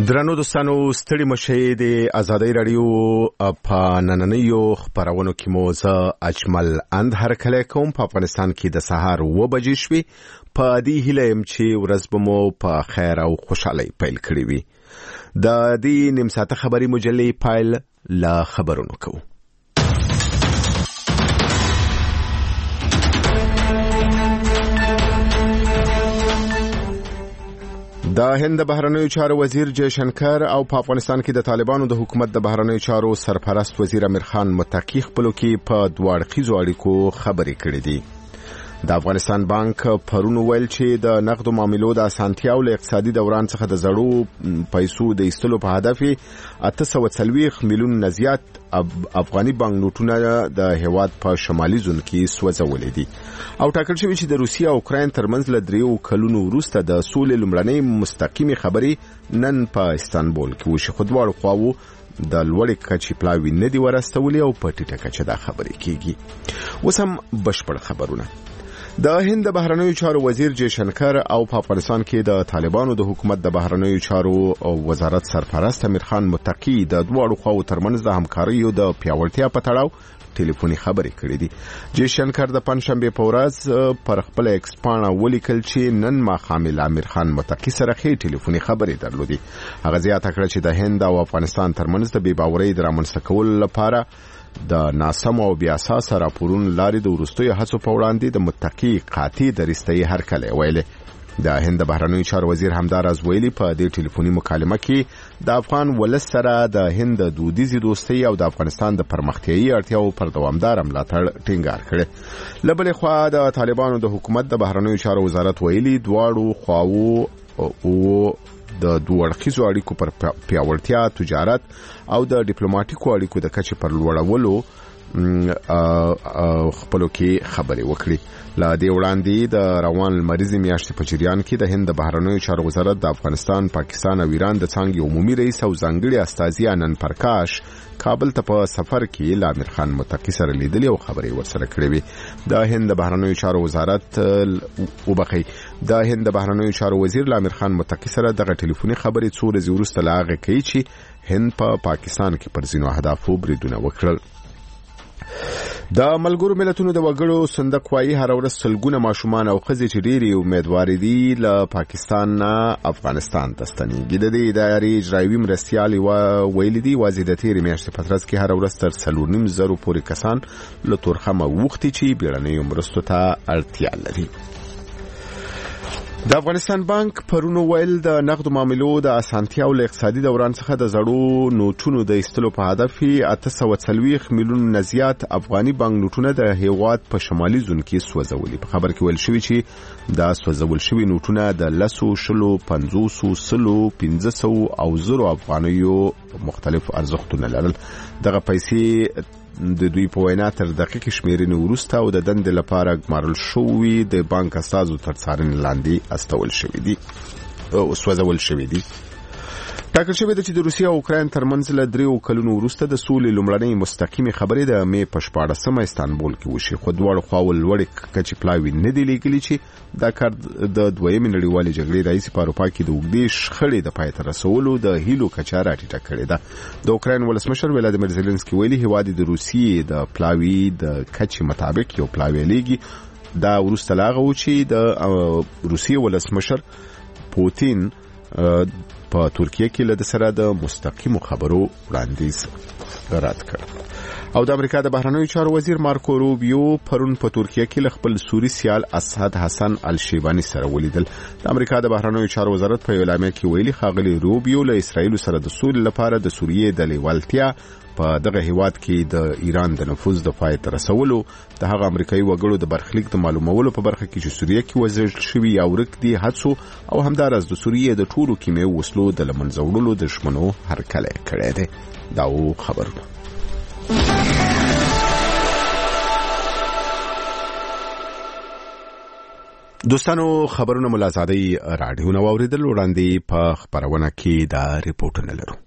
درنو دوستانو ستړي مشه د ازادۍ رادیو په نننیو خبرونو کې موزه اجمل اندهر کله کوم په افغانستان کې د سهار 9 بجې شوي په دې هیله يم چې ورځ به مو په خیر او خوشحالي پیل کړی وي. د دې نیم ساعته خبري مجلې پایل لا خبرونو کوو. د هند بهرنیو چارو وزیر جیشنکر او په افغانستان کې د طالبانو د حکومت د بهرنیو چارو سرپرست وزیر امیر خان متقی خپلو کې په دوه اړخیزو اړیکو خبرې کړې دي. د افغانستان بانک پرون ویل چې د نقدو معاملو د اسانتیاو له اقتصادي دوران څخه د زړو پیسو د ایستلو په هدف 840 میلیون زیات افغاني بانک نوټونه د هیواد په شمالي زون کې سوځولې دي او ټاکل شوی چې د روسیې او اوکراین ترمنځ له 3 کلونو وروسته د سولې لومړنۍ مستقیمي خبرې نن په استانبول کې وشي. خو دواړو خواوو د لوړې کچې پلاوی نه دی ورستولې او په ټیټه کچه دا خبرې کیږي. اوس هم بشپړ خبرونه. د هند بهرنیو چارو وزیر جیشنکر او په افغانستان کې د طالبانو د حکومت د بهرنیو چارو وزارت سرپرست امیر خان متقی د دوه خواو ترمنځ د همکاریو د پیاوړتیا په تړاو ټلیفوني خبرې کړې دي. جیشنکر د پنځشنبه په ورځ پر خپل ایکس پاڼه ولیکل چې نن ماښام امیر خان متقی سره خې ټلیفوني خبرې درلودي. هغه زیاته کړه چې د هند او افغانستان ترمنځ د بې باورۍ د رامنځته کولو لپاره د ناسم او بیا اساس راپورونو لارې د ورستوي هڅو په وړاندې د متقی قاطع درستۍ هرکله ویلې. د هند بهرنیو چارو وزیر همداراز ویلي په دې ټلیفوني مکالمه کې د افغان ولس سره د هند دودیزي دوستۍ او د افغانستان د پرمختیایي اړتیاو پر دوامدار ملاتړ ټینګار کړي. له بلې خوا د طالبانو د حکومت د بهرنیو چارو وزارت ویلي دواړو خواوو او د دوه اړخیزو اړیکو پر پیاوړتیا، تجارت او د ډیپلوماټیکو اړیکو د کچې پر لوړولو خپلو کې خبرې وکړي. لا دې وړاندې د روان لمریزې میاشتې په جریان کې د هند بهرنیو چارو وزارت د افغانستان، پاکستان او ایران د څانګې عمومي رئیس او ځانګړي استازي آنند پرکاش کابل ته په سفر کې ل امیر خان متقی سره لیدلې او خبرې ورسره کړې وي. د هند بهرنیو چارو وزارت د هند بهرنیو چارو وزیر ل امیر خان متقی سره دغه ټلیفوني خبرې څو ورځې وروسته لاغه کوي چې هند په پاکستان کې پر ځینو اهدافو بریدونه وکړل. د ملګرو ملتونو د وګړو صندوق وايي هر ورځ سلګونه ماشومان او ښځې چې ډېری امیدوار دي له پاکستان نه افغانستان ته ستنېږي. د دې ادارې اجرایوي مرستیال ویلي دي واځي د تیرې میاشتې په ترڅ کې هر ورځ تر 4.5 پورې کسان له تورخمه وختي چې بیړنیو مرستو ته اړتیا لري. د افغانستان بانک پرون ویل د نقدو معاملو د اسانتیاو له اقتصادي دوران څخه د زړو نوټونو د ایستلو په هدف 840 میلیون زیات افغاني بانک نوټونه د هیواد په شمالي زون کې سوځولي. په خبر کې ویل شوی چې دا سوځول شوی نوټونه د 100 50 1500 او 0 افغانیو مختلف ارزښتونه لرل. دغه پیسې د دوی په وینا تر دقیق شمیرنې وروسته او د دندې لپاره ګمارل شوی د بانک استازو تر څارنې لاندې استول شوی دي او سوځول شوی دي. ټاکل شوی دی چې د روسیې او اوکراین ترمنځ له 3 کلونو وروسته د سولې لومړنۍ مستقیمي خبرې د مې په 14 استانبول کې وشي. خو دواړو خواوو لوړې کچې پلاوی نه دی لیکلي چې دا کار د دویمې نړیوالې جګړې راهیسې په اروپا کې د اوږدې شخړې د پای ته رسولو د هیلو کچه راټیټه کړې ده. د اوکراین ولسمشر ولادیمیر زيلنسکي ویلي هیواد د روسیې د پلاوی د کچې مطابق یو پلاوی لیږي. دا وروسته لاغه و چې د روسیې ولسمشر پوتین په ترکیه کې له سره د مستقیمو خبرو وړاندیز رد کړ. او د امریکا د بهرنیو چارو وزیر مارکو روبیو پرون په ترکیه کې له خپل سوري سیال اسد حسن الشیبانی سره ولیدل. د امریکا د بهرنیو چارو وزارت په اعلامیه کې ویلي ښاغلي روبیو له اسرایل سره د سولې لپاره د سوریې د لیوالتیا په دغه هیواد کې د ایران د نفوذ د پای ته رسولو، د هغه امریکایي وګړو د برخلیک د معلومولو په برخه کې چې سوریه کې وژل شوي یا ورک دي هڅو او همدارس د سوریې د ټولو کیمیاوي وسلو د له منځه وړلو د ژمنو هرکلی کړی دی. دا خبرونه دوستانو خبرونه ملازادي رادیو نو اوریدل وړاندې په خبرونه کې دا ریپورتونه لرو.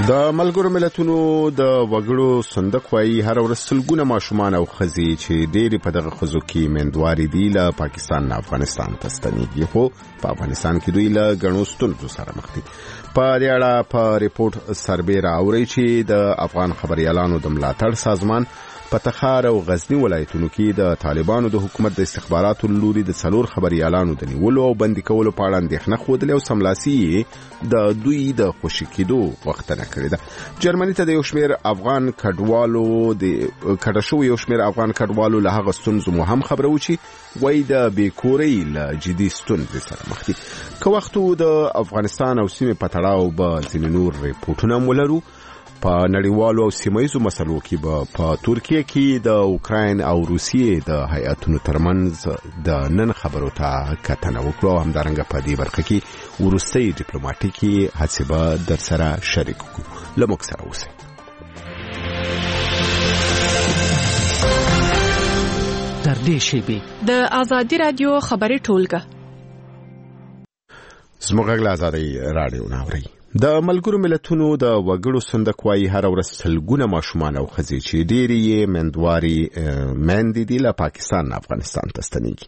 د ملګرو ملتونو د وګړو صندوق وايي هر ورځ سلګونه ماشومان او ښځې چې ډېری په دغه ښځو کې میندواري دي له پاکستان نه افغانستان ته ستنېږي، خو په افغانستان کې دوی له ګڼو ستونزو سره مخ دي. په دې اړه په ریپورت سربې راوړی چې د افغان خبريالانو د ملاتړ سازمان په تخار او غزنی ولایتونو کې د طالبانو د حکومت د استخباراتو لوري د څلور خبريالانو د نیولو او بندي کولو په اړه اندېښنه خوده او سملاسي د دوی د خوشی کېدو وختنه کړې ده. جرمني ته د یو شمېر افغان کډوالو د کډه شو یو شمېر افغان کډوالو له هغه ستونزو مو هم خبرو چې وای د بیکوري له جدي ستونزې سره مخ دي. که وختو د افغانستان او سیمې په تړاو به ځینې نور ریپورټونه مولرو. په نړیوالو او سیمایي مسلو کې په ترکیه کې د اوکراین او روسیې د هیئاتونو ترمنځ د نن خبرو ته کتنه وکړو. همدارنګه په دې برخه کې وروستي ډیپلوماټیکي هڅې به در سره شریک کړو. له موږ سره اوسئ. تر دې شیبې د آزادي رادیو خبري ټولګه زموږ غږ آزادي رادیو ناوري. د ملګرو ملتونو د وګړو صندوق وايي هر ورځ سلګونه ماشومان او ښځې چې ډېری یې میندواري دي له پاکستان نه افغانستان ته ستنېږي.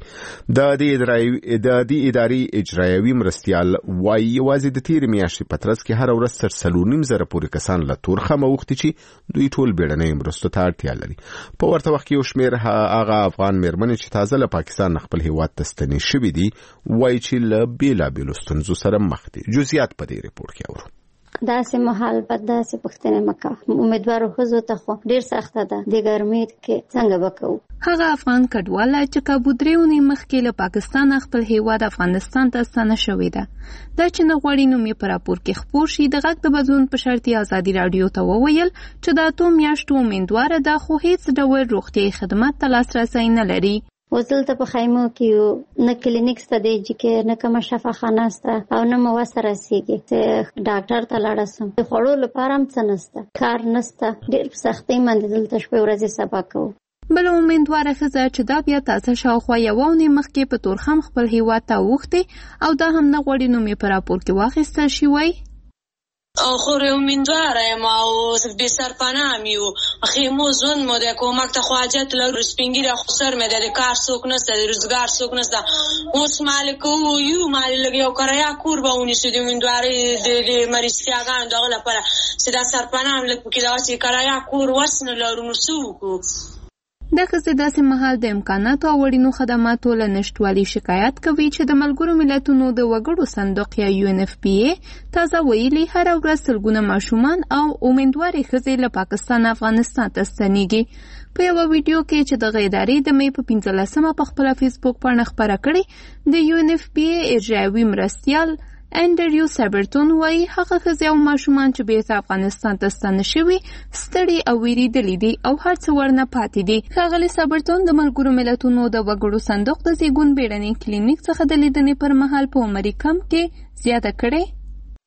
د دې اداري اجرایوي مرستیال وايي یوازې د تېرې میاشتې په ترڅ کې هر ورځ تر 4.5 پورې کسان له تورخمه اوښتي چې دوی ټول بیړنۍ مرستو ته اړتیا لري. په ورته وخت کې یو شمېر هغه افغان میرمنې چې تازه له پاکستان خپل هیواد ته ستنې شوي دي وايي چې له بېلابېلو ستونزو سره مخ دي. جزئیات په دې ریپورت کې داسې محل بد داسې پښتنه مکه امیدوارو خزو ته خو ډیر سخته ده د ګرمۍ کې څنګه وکاو. هغه افغان کډواله چې کابودریونی مخکې له پاکستان خپل هیواد افغانستان ته ستنه شوې ده. دا چې نه غوړي نوم یې پر راپور کې خبر شي د غږ د بدلون په شرطي ازادي رادیو ته وویل چې د اتو میاشتو امیدواره ده خو هیڅ ډول روغتي خدمات ته لاسرسي نه لري. وزلته په خیمو کې نه کلینیک سته دی چې نه کومه شفاخانه سته او نه مو سره رسیږي چې ډاکټر ته لاړ شم. د خوړو لپاره هم څه نشته، کار نشته، ډېر سختۍ باندې دلته شپې ورځې سبا کوو. بل امیدواره ښځه چې دا بیا تاسو شاوخوا یو اونۍ مخکې په تورخم خپل هیواد ته وښتي او دا هم نه غوړي نوم یې په راپور کې واخیستل شي. وای خور امیدواره یم او بی سرپناه میو خیمو زون مو د کومک ته خواجت لرو سپینګیره خسر مې د کار څوک نشته د روزګار څوک نشته اوس مالک یو مال لګیو کریا کور به ونی شو د امیدواره د مریضیاګان دغه لپاره چې دا سرپناه لکه کې دا چې کریا کور وسنه لرو نو سوکو. دا ښځې داسې مهال د امکاناتو او وړینو خدماتو له نشتوالي شکایت کوي چې د ملګرو ملتونو د وګړو صندوق یا UNFPA تازه ویلي هر ورځ سلګونه ماشومان او امیدوارې ښځې له پاکستان افغانستان ته ستنېږي. په یوه ویډیو کې چې د ادارې د مې په 15 په خپله فیسبوک پاڼه خپره کړې د UNFPA اجرایوي مرستیال انډریو سابرتون وایي هغه ښځې او ماشومان چې بیرته افغانستان ته ستانه شوي ستړي او ویریدلي دي او هر څه ورنه پاتې دي. ښاغلي سابرتون د ملګرو ملتونو د وګړو صندوق د زیږون بیړني کلینیک څخه د لیدنې پر مهال په عمري کم کې زیاته کړې.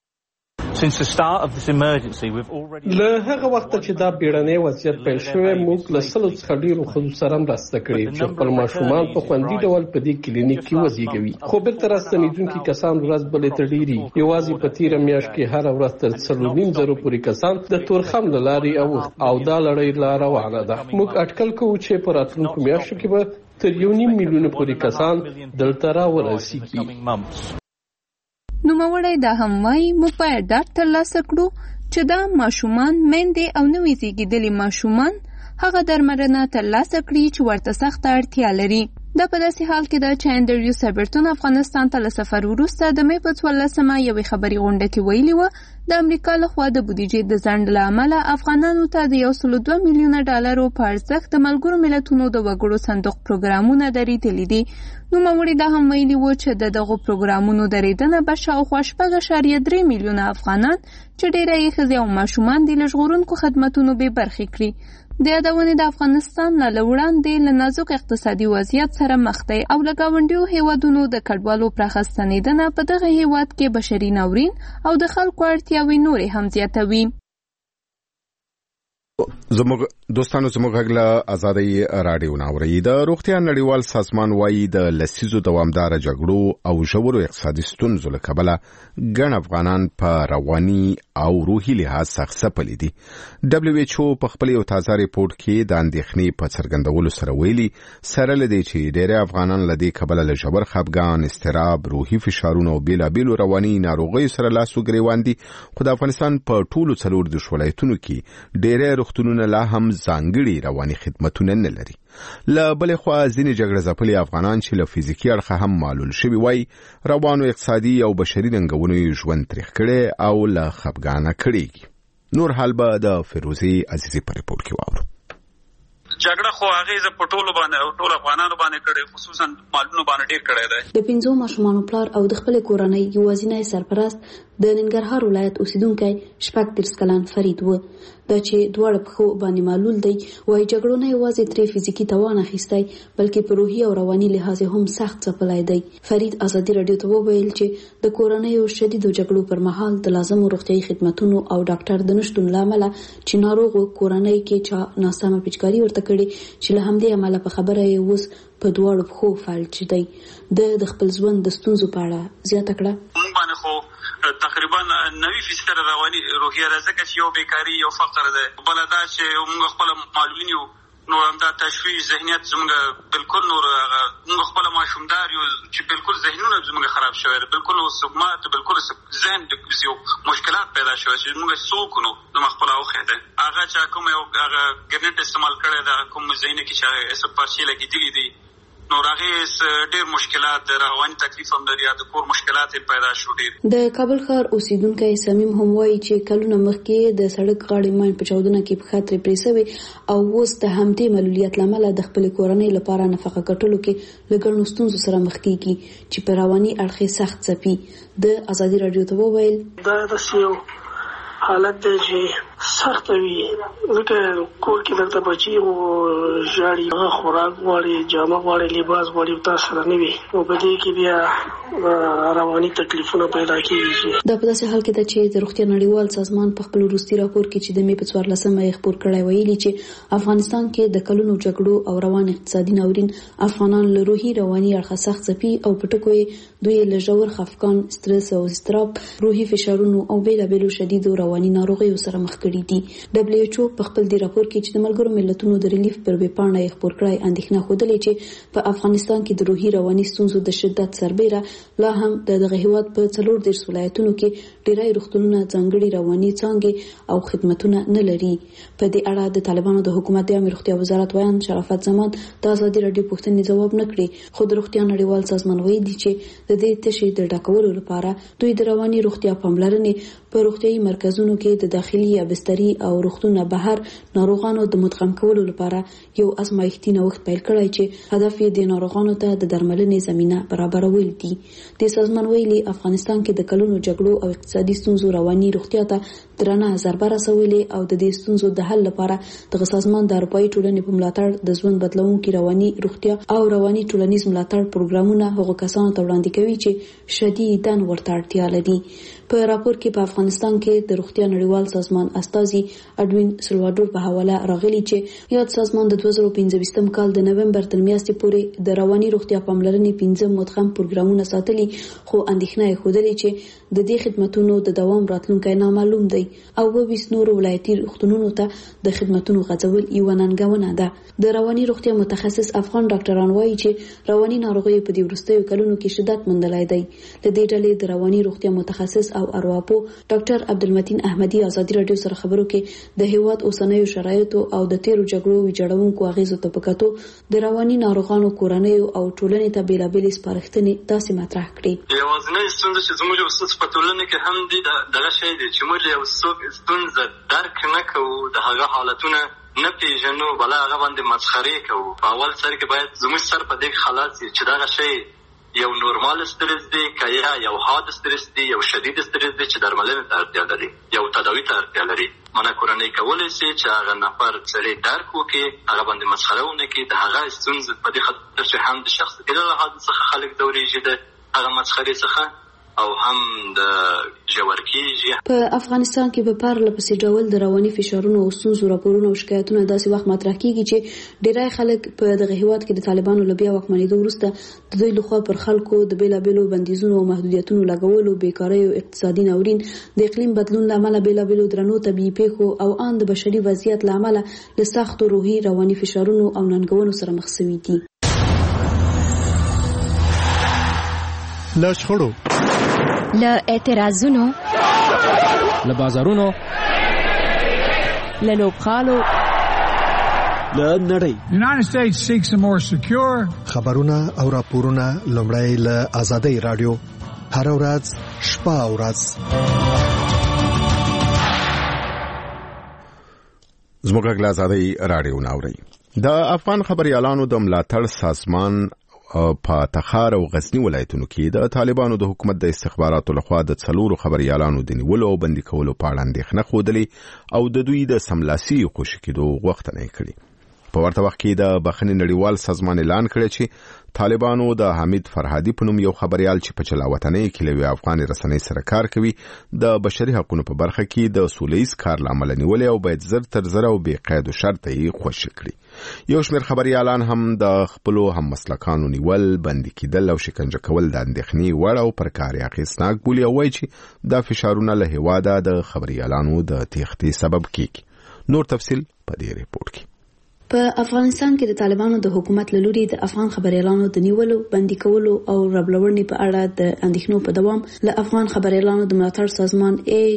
له هغه وخت چې دا بیړنی وضعیت پیل شوی موږ له 100 څخه ډیرو خلکو سره مرسته کړې چې خپل ماشومان په خوندي ډول په دې کلینیک کې وزیږوي. خو بیرته راستنېدونکي کسان ورځ بلې ته ډیري یوازې په تیره میاشت کې هر ورځ تر 4.5 پورې کسان د تورخم له لارې او دا لړۍ لا روانه ده. موږ اټکل کوو چې په راتلونکو میاشتو کې به تر 1.5 میلیون پورې کسان دلته راورسیږي. نوموړی دا هم وایي موږ باید ډاډ ترلاسه کړو چې دا ماشومان میندې او نوي زیږېدلي ماشومان هغه درملنه ترلاسه کړي چې ورته سخته اړتیا لري. دا په داسې حال کې ده چې انډریو سابرتون افغانستان ته له سفر وروسته د مې په 14 یوې خبري غونډه کې ویلي وه د امریکا لخوا د بودیجې د ځنډ له امله افغانانو ته د 1.2 میلیونه ډالرو په ارزښت د ملګرو ملتونو د وګړو صندوق پروګرامونه درېدلي دي. نوموړي دا هم ویلي و چې د دغو پروګرامونو درېدنه به شاوخوا 4.3 میلیونه افغانان چې ډېری یې ښځې او ماشومان دي له ژغورونکو خدمتونو بې برخې کړي. د یادونې د افغانستان له وړاندې له نازک اقتصادي وضعیت سره مخ دی او له ګاونډیو هیوادونو د کډوالو پراخه ستنېدنه په دغه هیواد کې بشري ناورین او د خلکو اړتیاوې نورې هم زیاتوي. زموږ دوستانو زموږ غږ آزادۍ رادیو ناوړي د روغتیا نړیوال سازمان وايي د لسیزو دوامدار جګړو او ژورو اقتصادي ستونزو له کبله ګڼ افغانان په رواني او روحي لحاظ سخت ځپلي دي. WHO په خپل یو تازه ریپورت کې د اندېښنې په څرګندولو سره ویلي سره لدی چې ډېر افغانان لدی کبله له ژور خپګان، استراب، روحي فشارونو او بیلابیلو رواني ناروغیو سره لاس وګریوان دي. خو د افغانستان په ټولو 14 ولایتونو کې ډېر روغتونونه لا هم ځانګړي رواني خدمتونه نه لري. له بلې خوا ځینې جګړه ځپلي افغانان چې له فزیکي اړخه هم معلول شوي وای روانو اقتصادي او بشري ننګونو ژوند تریخ کړي او له خپګانه کړي. نور حال به د فیروزي عزیزي په ریپورت کې واورو. جګړه خو هغه په ټولو باندې او ټول افغانانو باندې کړي، خصوصا مالونو باندې ډیر کړي دی. د 5 ماشومانو پلار او د خپل کورنۍ یوازینی سرپرست د ننګرهار ولایت اوسیدونکی 36 کلن فرید و. دا چې دواړه په خو باندې معلول دی وای جګړو نه یوازې ترې فزیکی توان اخیستی بلکې په روحي او رواني لحاظ هم سخت ځپلای دی. فرید ازادي رادیو ته وویل چې د کورنۍ او شدیدو جګړو پر مهال د لازمو روغتیايي خدماتونو او ډاکټر د نشټون لامل چې ناروغ کورنۍ کې چا ناسمه پیچکاري ورته کړي چې له همدې عمله په خبره یې اوس په دواړو خو فالچ دی. د خپل ژوند د ستونزو په اړه زیاته کړه. موږ باندې خو تقریبا 90% رواني روحیه ده، ځکه چې یو بیکاری یو فقر ده، بل دا چې موږ خپل معلولین یو نو همدا تشویش ذهنیت زموږ بالکل نور موږ خپل ماشومدار یو چې بالکل ذهنونه زموږ خراب شوی، بالکل سقمات، بالکل ذهن د یو مشکلات پیدا شوی چې موږ څوک نو زموږ خپل اوخه ده هغه چې کوم یو هغه ګرنټ استعمال کړی دا کوم ذهن کې چې اسب پارچې لګېدلې دي نو راغې ډېر مشکلات رواني تکلیف هم لري، د کور مشکلات پیدا شو ډېر. د کابل ښار اوسیدونکی صمیم هم وایي چې کلونه مخکې د سړک غاړې ماین په چاودنه کې په خاطر پریسوي او اوس د همدې معلولیت لامل د خپل کورنۍ لپاره نفقه ګټلو کې لګړنو ستونزو سره مخ کیږي چې په رواني اړخ سخت ځپي. د ازادي رادیو ته وویل دا د سیو حالت دی چې سخت وي، ځکه کور کې دلته بچي او ژاړي، هغه خوراک غواړي، جامه غواړي، لباس غواړي، تاسو سره نه وي او په دې کې بیا رواني تکلیفونه پیدا کیږي. دا په داسې حال کې ده چې د روغتیا نړیوال سازمان په خپل وروستي راپور کې چې د مې په 14مه خبر کړی ویلي چې افغانستان کې د کلونو جګړو او روان اقتصادي ناورین افغانان له روحي رواني اړخه سخت ځپي او په ټکو یې دوی له ژور خفګان، سترس او اضطراب، روحي فشارونو او بیلابیلو شدیدو رواني ناروغیو سره مخ کړي دي. WHO په خپل دی راپور کې چې د ملګرو ملتونو د ریلیف پر ویبپاڼه یې خبر کړی اندېښنه خوده چې په افغانستان کې د روحي رواني ستونزو د شدت سربېره لا هم دغه هیواد په 14 ولایتونو کې ډېری روغتونونه ځانګړي رواني څانګې او خدماتونه نه لري. په دې اړه د طالبانو د حکومت د امروختیا وزارت وایي شرافت زمان د ازادي رادیو پوښتنې جواب نه کړي، خو د روغتیا نړیوال سازمان وایي چې د دې تشې د ډاکولو لپاره دوی د رواني روغتیا پاملرنې په روغتیايي مرکزونو کې د داخلي یا بستري او روغتون بهر ناروغانو د مدغم کولو لپاره یو ازمایښتي نوښت پیل کړی چې هدف یې د ناروغانو ته د درملنې زمينه برابرول دي. د سازمان ویلي افغانستان کې د کلونو جګړو او اقتصادي ستونزو رواني روغتیا ته درنه ضربه رسولې او د دې ستونزو د حل لپاره د سازمان د اروپאי ټولنې په ملاتړ د ژوند بدلونکو رواني روغتیا او رواني ټولنیز ملاتړ پروګرامونه هغو کسانو ته وړاندې کوي چې شدیداً ورته اړتیا لري. په راپور کې په افغانستان کې د روغتیا نړیوال سازمان استازي اډوین سلوادور په حواله راغلي چې یاد سازمان د 2015 کال د نومبر تر میاشتې پورې د رواني روغتیا پاملرنې 15 مدغم پروګرامونه ساتلي، خو اندېښنه یې خوده چې د دې خدماتونو د دوام راتلونکی نامعلوم دی او 20 نور ولایتي روغتونونو ته د خدماتونو غځول یو ننګونه ده. د رواني روغتیا متخصص افغان ډاکټران وایي چې رواني ناروغیو په دې وروستیو کلونو کې شدت موندلی دی. د دې ډلې د رواني روغتیا متخصص او ارواپو ډاکټر عبدالمتین احمدي ازادي رادیو سره خبرو کې د هیواد اوسنیو شرایطو او د تیرو جګړو ویجاړونکو اغیزو ته په کتو د رواني ناروغانو کورنیو او ټولنې ته بیلابېلې سپارښتنې داسې مطرح کړې. یوازینۍ ستونزه چې زموږ اوس په ټولنه کې هم دي دغه شی دی چې موږ یو څوک ستونزه درک نه کوو، د هغه حالتونه نه پیژنو، بل هغه باندې مسخرې کوو. په اول سر کې باید زموږ سر په دې خلاص چې دغه شی یو نورمال استرس دی که یا یو حاد استرس دی، یو شدید استرس دی چې درملنې ته اړتیا لري، یو تداوي ته اړتیا لري. منه کورنۍ کولی شي چې هغه نفر سړی درک وکړي، هغه باندې مسخره ونه کړي، د هغه ستونزې په دې خاطر چې هم د شخصیتي له لحاظ څخه خلک ځورېږي د هغه مسخرې څخه، او هم د ژور کېږي. په افغانستان کې په پرله پسې ډول د رواني فشارونو او ستونزو راپورونه او شکایتونه داسې وخت مطرح کیږي چې ډېری خلک په دغه هیواد کې د طالبانو له بیا واکمنېدو وروسته د دوی لخوا پر خلکو د بیلابیلو بندیزونو او محدودیتونو لګولو، بیکارۍ او اقتصادي ناورین، د اقلیم بدلون له امله بیلابیلو درنو طبیعي پیښو او ان د بشري وضعیت له امله له سختو روحي رواني فشارونو او ننګونو سره مخ شوي دي. له شخړو، له اعتراضونو، له بازارونو، له لوبغالو، له نړۍ. United States seeks a more secure. خبرونه او راپورونه لومړی له آزادۍ رادیو هر ورځ شپه او ورځ. زموږ غږ له آزادۍ رادیو ناوړي. د افغان خبريالانو د ملاتړ سازمان په تخار او غزنی ولایتونو کې د طالبانو د حکومت د استخباراتو لخوا د 4 خبريالانو د نیولو او بندي کولو په اړه اندېښنه خوده او د دوی د سملاسي خوشی کېدو غوښتنه کړې. په ورته وخت کې د بخښنې نړیوال سازمان اعلان کړی چې طالبانو د حمید فرهادي په نوم یو خبريال چې په چلاوطنۍ کې له افغان رسنۍ سره کار کوي د بشري حقوقو په برخه کې د سولهییز کار لامل نیولې او باید زر تر زر او بې قید او شرط یې خوشی کړي. یو شمېر خبريالان هم د خپل هم مسلکانو نیول، بندي کېدل او شکنجه کول د اندېښنې وړ او پر کار اخیستناک بولي او وایي چې دا فشارونه له هیواده د خبريالانو د تېښتې سبب کیږي. نور تفصیل په دې ریپورت کې. په افغانستان کې د طالبانو د حکومت له لوري د افغان خبريالانو د نیولو، بندي کولو او رابلورنې په اړه د اندېښنو په دوام له افغان خبريالانو د ملاتړ سازمان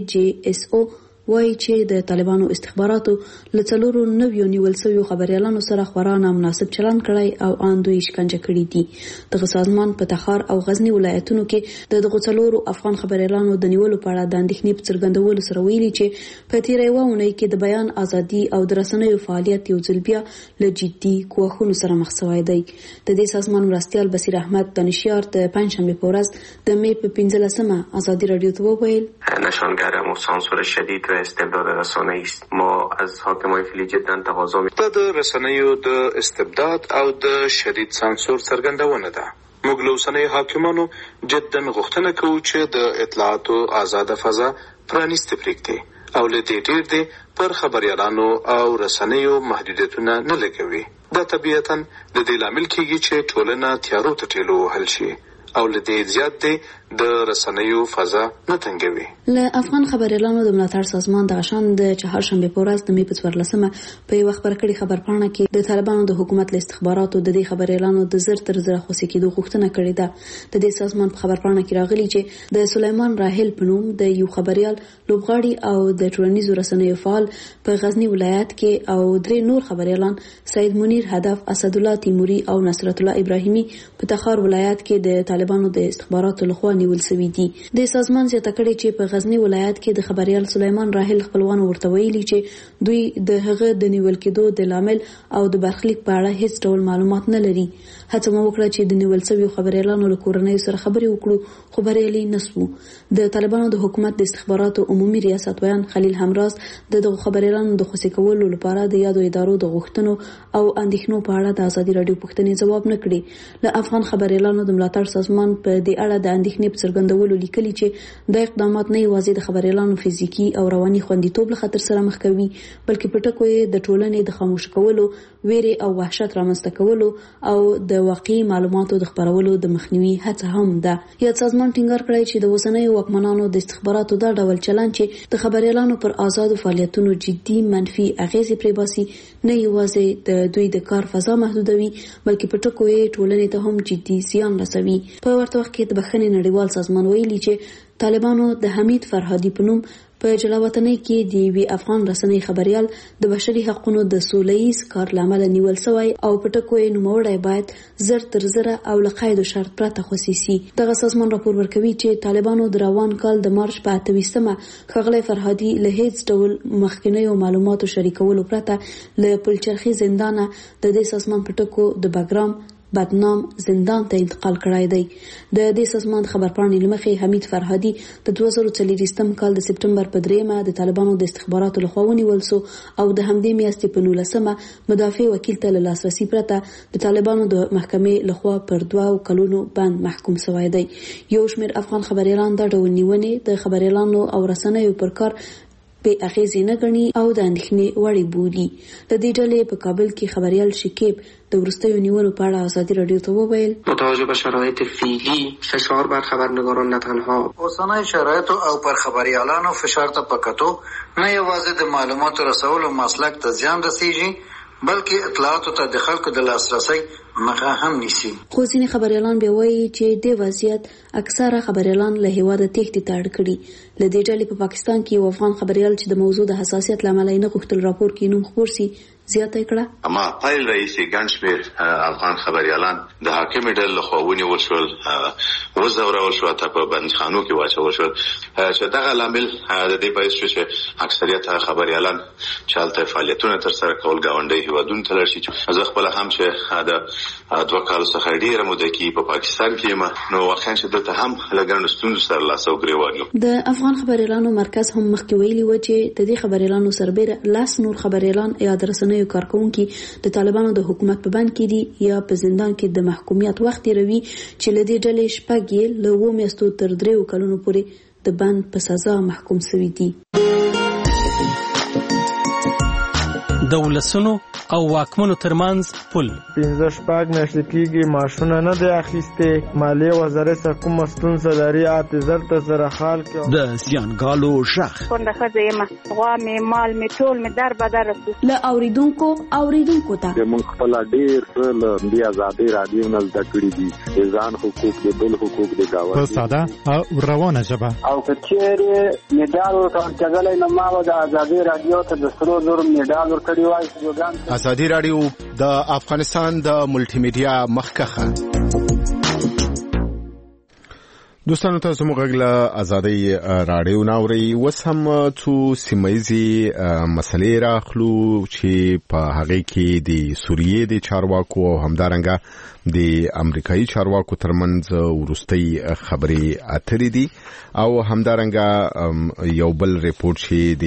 AJSO وایي چې د طالبانو استخباراتو له 4 نویو نیول شویو خبريالانو سره خورا نامناسب چلند کړی او ان دوی شکنجه کړي دي. دغه سازمان په تخار او غزنی ولایتونو کې دغه 4 افغان خبريالانو د نیولو په اړه د اندېښنې په څرګندولو سره ویلي چې په تیرې وونه کې د بیان ازادي او د رسنیو فعالیت یو ځل بیا له جدي کوښښونو سره مخ شوی دی. د دې سازمان مرستیال بصیر احمد دانشیار د پنځشنبه په ورځ د مې په 15مه آزادی رادیو ته وویل: نشانگر سانسور شدید و استبداد رسانه‌ای است. ما از حاکمان فعلی جدا تقاضا می‌کنیم. د رسنیو د استبداد او د شدید سانسور څرګندونه ده. موږ له اوسنیو حاکمانو جدا غوښتنه کوو چې د اطلاعاتو آزاده فضا پرانیسته پرېږدي او له دې ډېر دي پر خبريالانو او رسنیو محدودیتونه نه لګوي. دا طبیعتاً د دې لامل کېږي چې ټولنه تیارو ته ټیلو وهل شي او له دې زیات دی د رسنیو فضا نه تنګوي. له افغان خبريالانو د ملاتړ سازمان د غشن د چهارشنبه په ورځ د مې په 14مه په یو خبرکړی خبرپاڼه کې د طالبانو د حکومت له استخباراتو د دې خبريالانو د زر تر زر خوشی کېدو غوښتنه کړې ده. د دې سازمان په خبرپاڼه کې راغلي چې د سلیمان راهل په نوم د یو خبريال لوبغاړي او د ټولنیزو رسنیو فعال په غزنی ولایت کې او 3 نور خبريالان سید منیر هدف، اسد الله تیموري او نصرت الله ابراهیمي په تخار ولایت کې د طالبانو د استخباراتو لخوا نیول شوي دي. د سازمان زیاته کړي چې په غزنی ولایت کې د خبريال سلیمان راهل خپلوان ورته ویلي چې دوی د هغه د نیول کېدو د لامل او د برخلیک په اړه هیڅ ډول معلومات نه لري. هڅه مو وکړه چې د نیول شویو خبريالانو له کورنۍ سره خبرې وکړو، خو بریالي نشو. د طالبانو د حکومت د استخباراتو عمومي ریاست ویان خلیل همراز دغه خبريالانو د خوشی کولو لپاره د یادو ادارو د غوښتنو او اندېښنو په اړه د آزادي رادیو پوښتنې ځواب نه کړي. له افغان خبريالانو د ملاتړ سازمان په دې اړه د اندېښنې په څرګندولو لیکلي چې د اقدامات نه یوازې د خبريالانو فزیکی او رواني خوندیتوب له خطر سره مخ کوي، بلکې په ټکو یې د ټولنې د خاموش کولو، ویره او وحشت رامنځته کولو او د واقعي معلوماتو د خبرولو د مخنیوي هڅه هم ده. یا سازمان ټینګار کړی چې د اوسنیو واکمنانو د استخباراتو دا ډول چلند چې د خبريالانو پر آزادو فعالیتونو جدي منفي اغیزې پرې باسي، نه یوازې د دوی د کار فضا محدودوي، بلکې په ټکو یې ټولنې ته هم جدي زیان رسوي. په ورته وخت کې د بخښنې نړیوال سازمان ویلي چې طالبانو د حمید فرهادي په نوم په جلاوطنۍ کې د یوې افغان رسنۍ خبريال د بشري حقوقو د سولهییز کار لامل نیول شوی او په ټکو یې نوموړی باید زر تر زره او له قید او شرط پرته خصيصي. دغه سازمان راپور ورکوي چې طالبانو د روان کال د مارچ په 28مه ښاغلی فرهادي له هیڅ ډول مخکینیو معلوماتو شریکولو پرته له پلچرخي زندانه د دې سازمان په ټکو د بګرام، بدنام زندان ته انتقال کړای دی. د دې سازمان خبرپاڼې لمخې حمید فرهادي د 2024 کال د سپټمبر په 3 د طالبانو د استخباراتو لخوا ونیول شو او د همدې میاشتې په 19 مدافع وکیل ته له لاسرسي پرته د طالبانو د محکمې لخوا پر 2 کلونو باندې محکوم شوی دی. یو شمېر افغان خبريالان د ډول نیونې د خبريالانو او رسنیو پر کار په اغیزې نه غني او د اندېښنې وړ بولي. د دې ډلې په کابل کې خبريال شکیب د وروستیو نیولو په اړه ازادي رادیو ته وویل با توجه به شرایط فعلی فشار بر خبرنگاران نه تنها اوسنۍ شرایط او پر خبريالانو فشار ته پکتو نه یوازې د معلوماتو رسولو مسلک ته زیان رسیږي بلکې اطلاعاتو ته د خلکو د لاسرسي مخه هم نیسي. خو ځینې خبريالان به وایي چې د وضعیت اکثره خبريالان له هیواده تېښتې ته اړ کړي. له دې ډلې په پاکستان کې یو افغان خبريال چې د موضوع د حساسیت لامل نه غوښتل راپور کې نوم خپور شي زیاته کړه. اما پایل رئیس ګڼ شمېر افغان خبريالان د حاکمې ډلې لخوا ونیول شول وزورول شو ته په بندخانو کې واچول شول چې دغه لامل د دې باعث شو چې اکثریت خبريالان چې هلته فعالیتونه ترسره کول ګاونډي هیوادونو ته لاړ شي. زه خپله هم چې د 2 کال څخه ډېره موده کې په پاکستان کې یم نو واقعا چې دلته هم له ګڼو ستونزو سره لاس او ګرېوان یم. د افغان خبريالانو مرکز هم مخکې ویلي و چې د دې خبريالانو سربېره لاس نور خبريالان یا د رسنیو کارکونکي د طالبانو د حکومت په بند کې دي یا په زندان کې د محکومیت وخت تیروي چې له دې ډلې شپږ یې له 2 میاشتو تر 3 کلونو پورې د بند په سزا محکوم شوي دي. د ولسونو او واکمنو ترمنځ پل 15 میاشتې کېږي معاشونه نه دی اخیستې مالیې وزارت څخه کومه ستونزه لري اعتذار ته سره حال کې د زیانګالو ژغ کونډه ښځه یم غوا مې مال مې ټول مې در بدر رسو له اوریدونکو ته موږ خپل ډېر څه له دې ازادي رادیو نه زده کړي دي ځان حقوق د بل حقوق د گاونډي په ساده او روانه ژبه او کچېره میډال ورکړل نو ما د ازادي رادیو ته د 300 میډال ورکړی وای. ازادي رادیو د افغانستان د ملټي میډیا مخکخه دوستانو تاسو موږ غږ ازادي رادیو ناوري وس هم څو سیمایي مسلې راخلو چې په هغه کې د سوریې د چارواکو او همدارنګه د امریکایي چارواکو ترمنځ ورستۍ خبرې اترې دي او همدارنګه یو بل ریپورت چې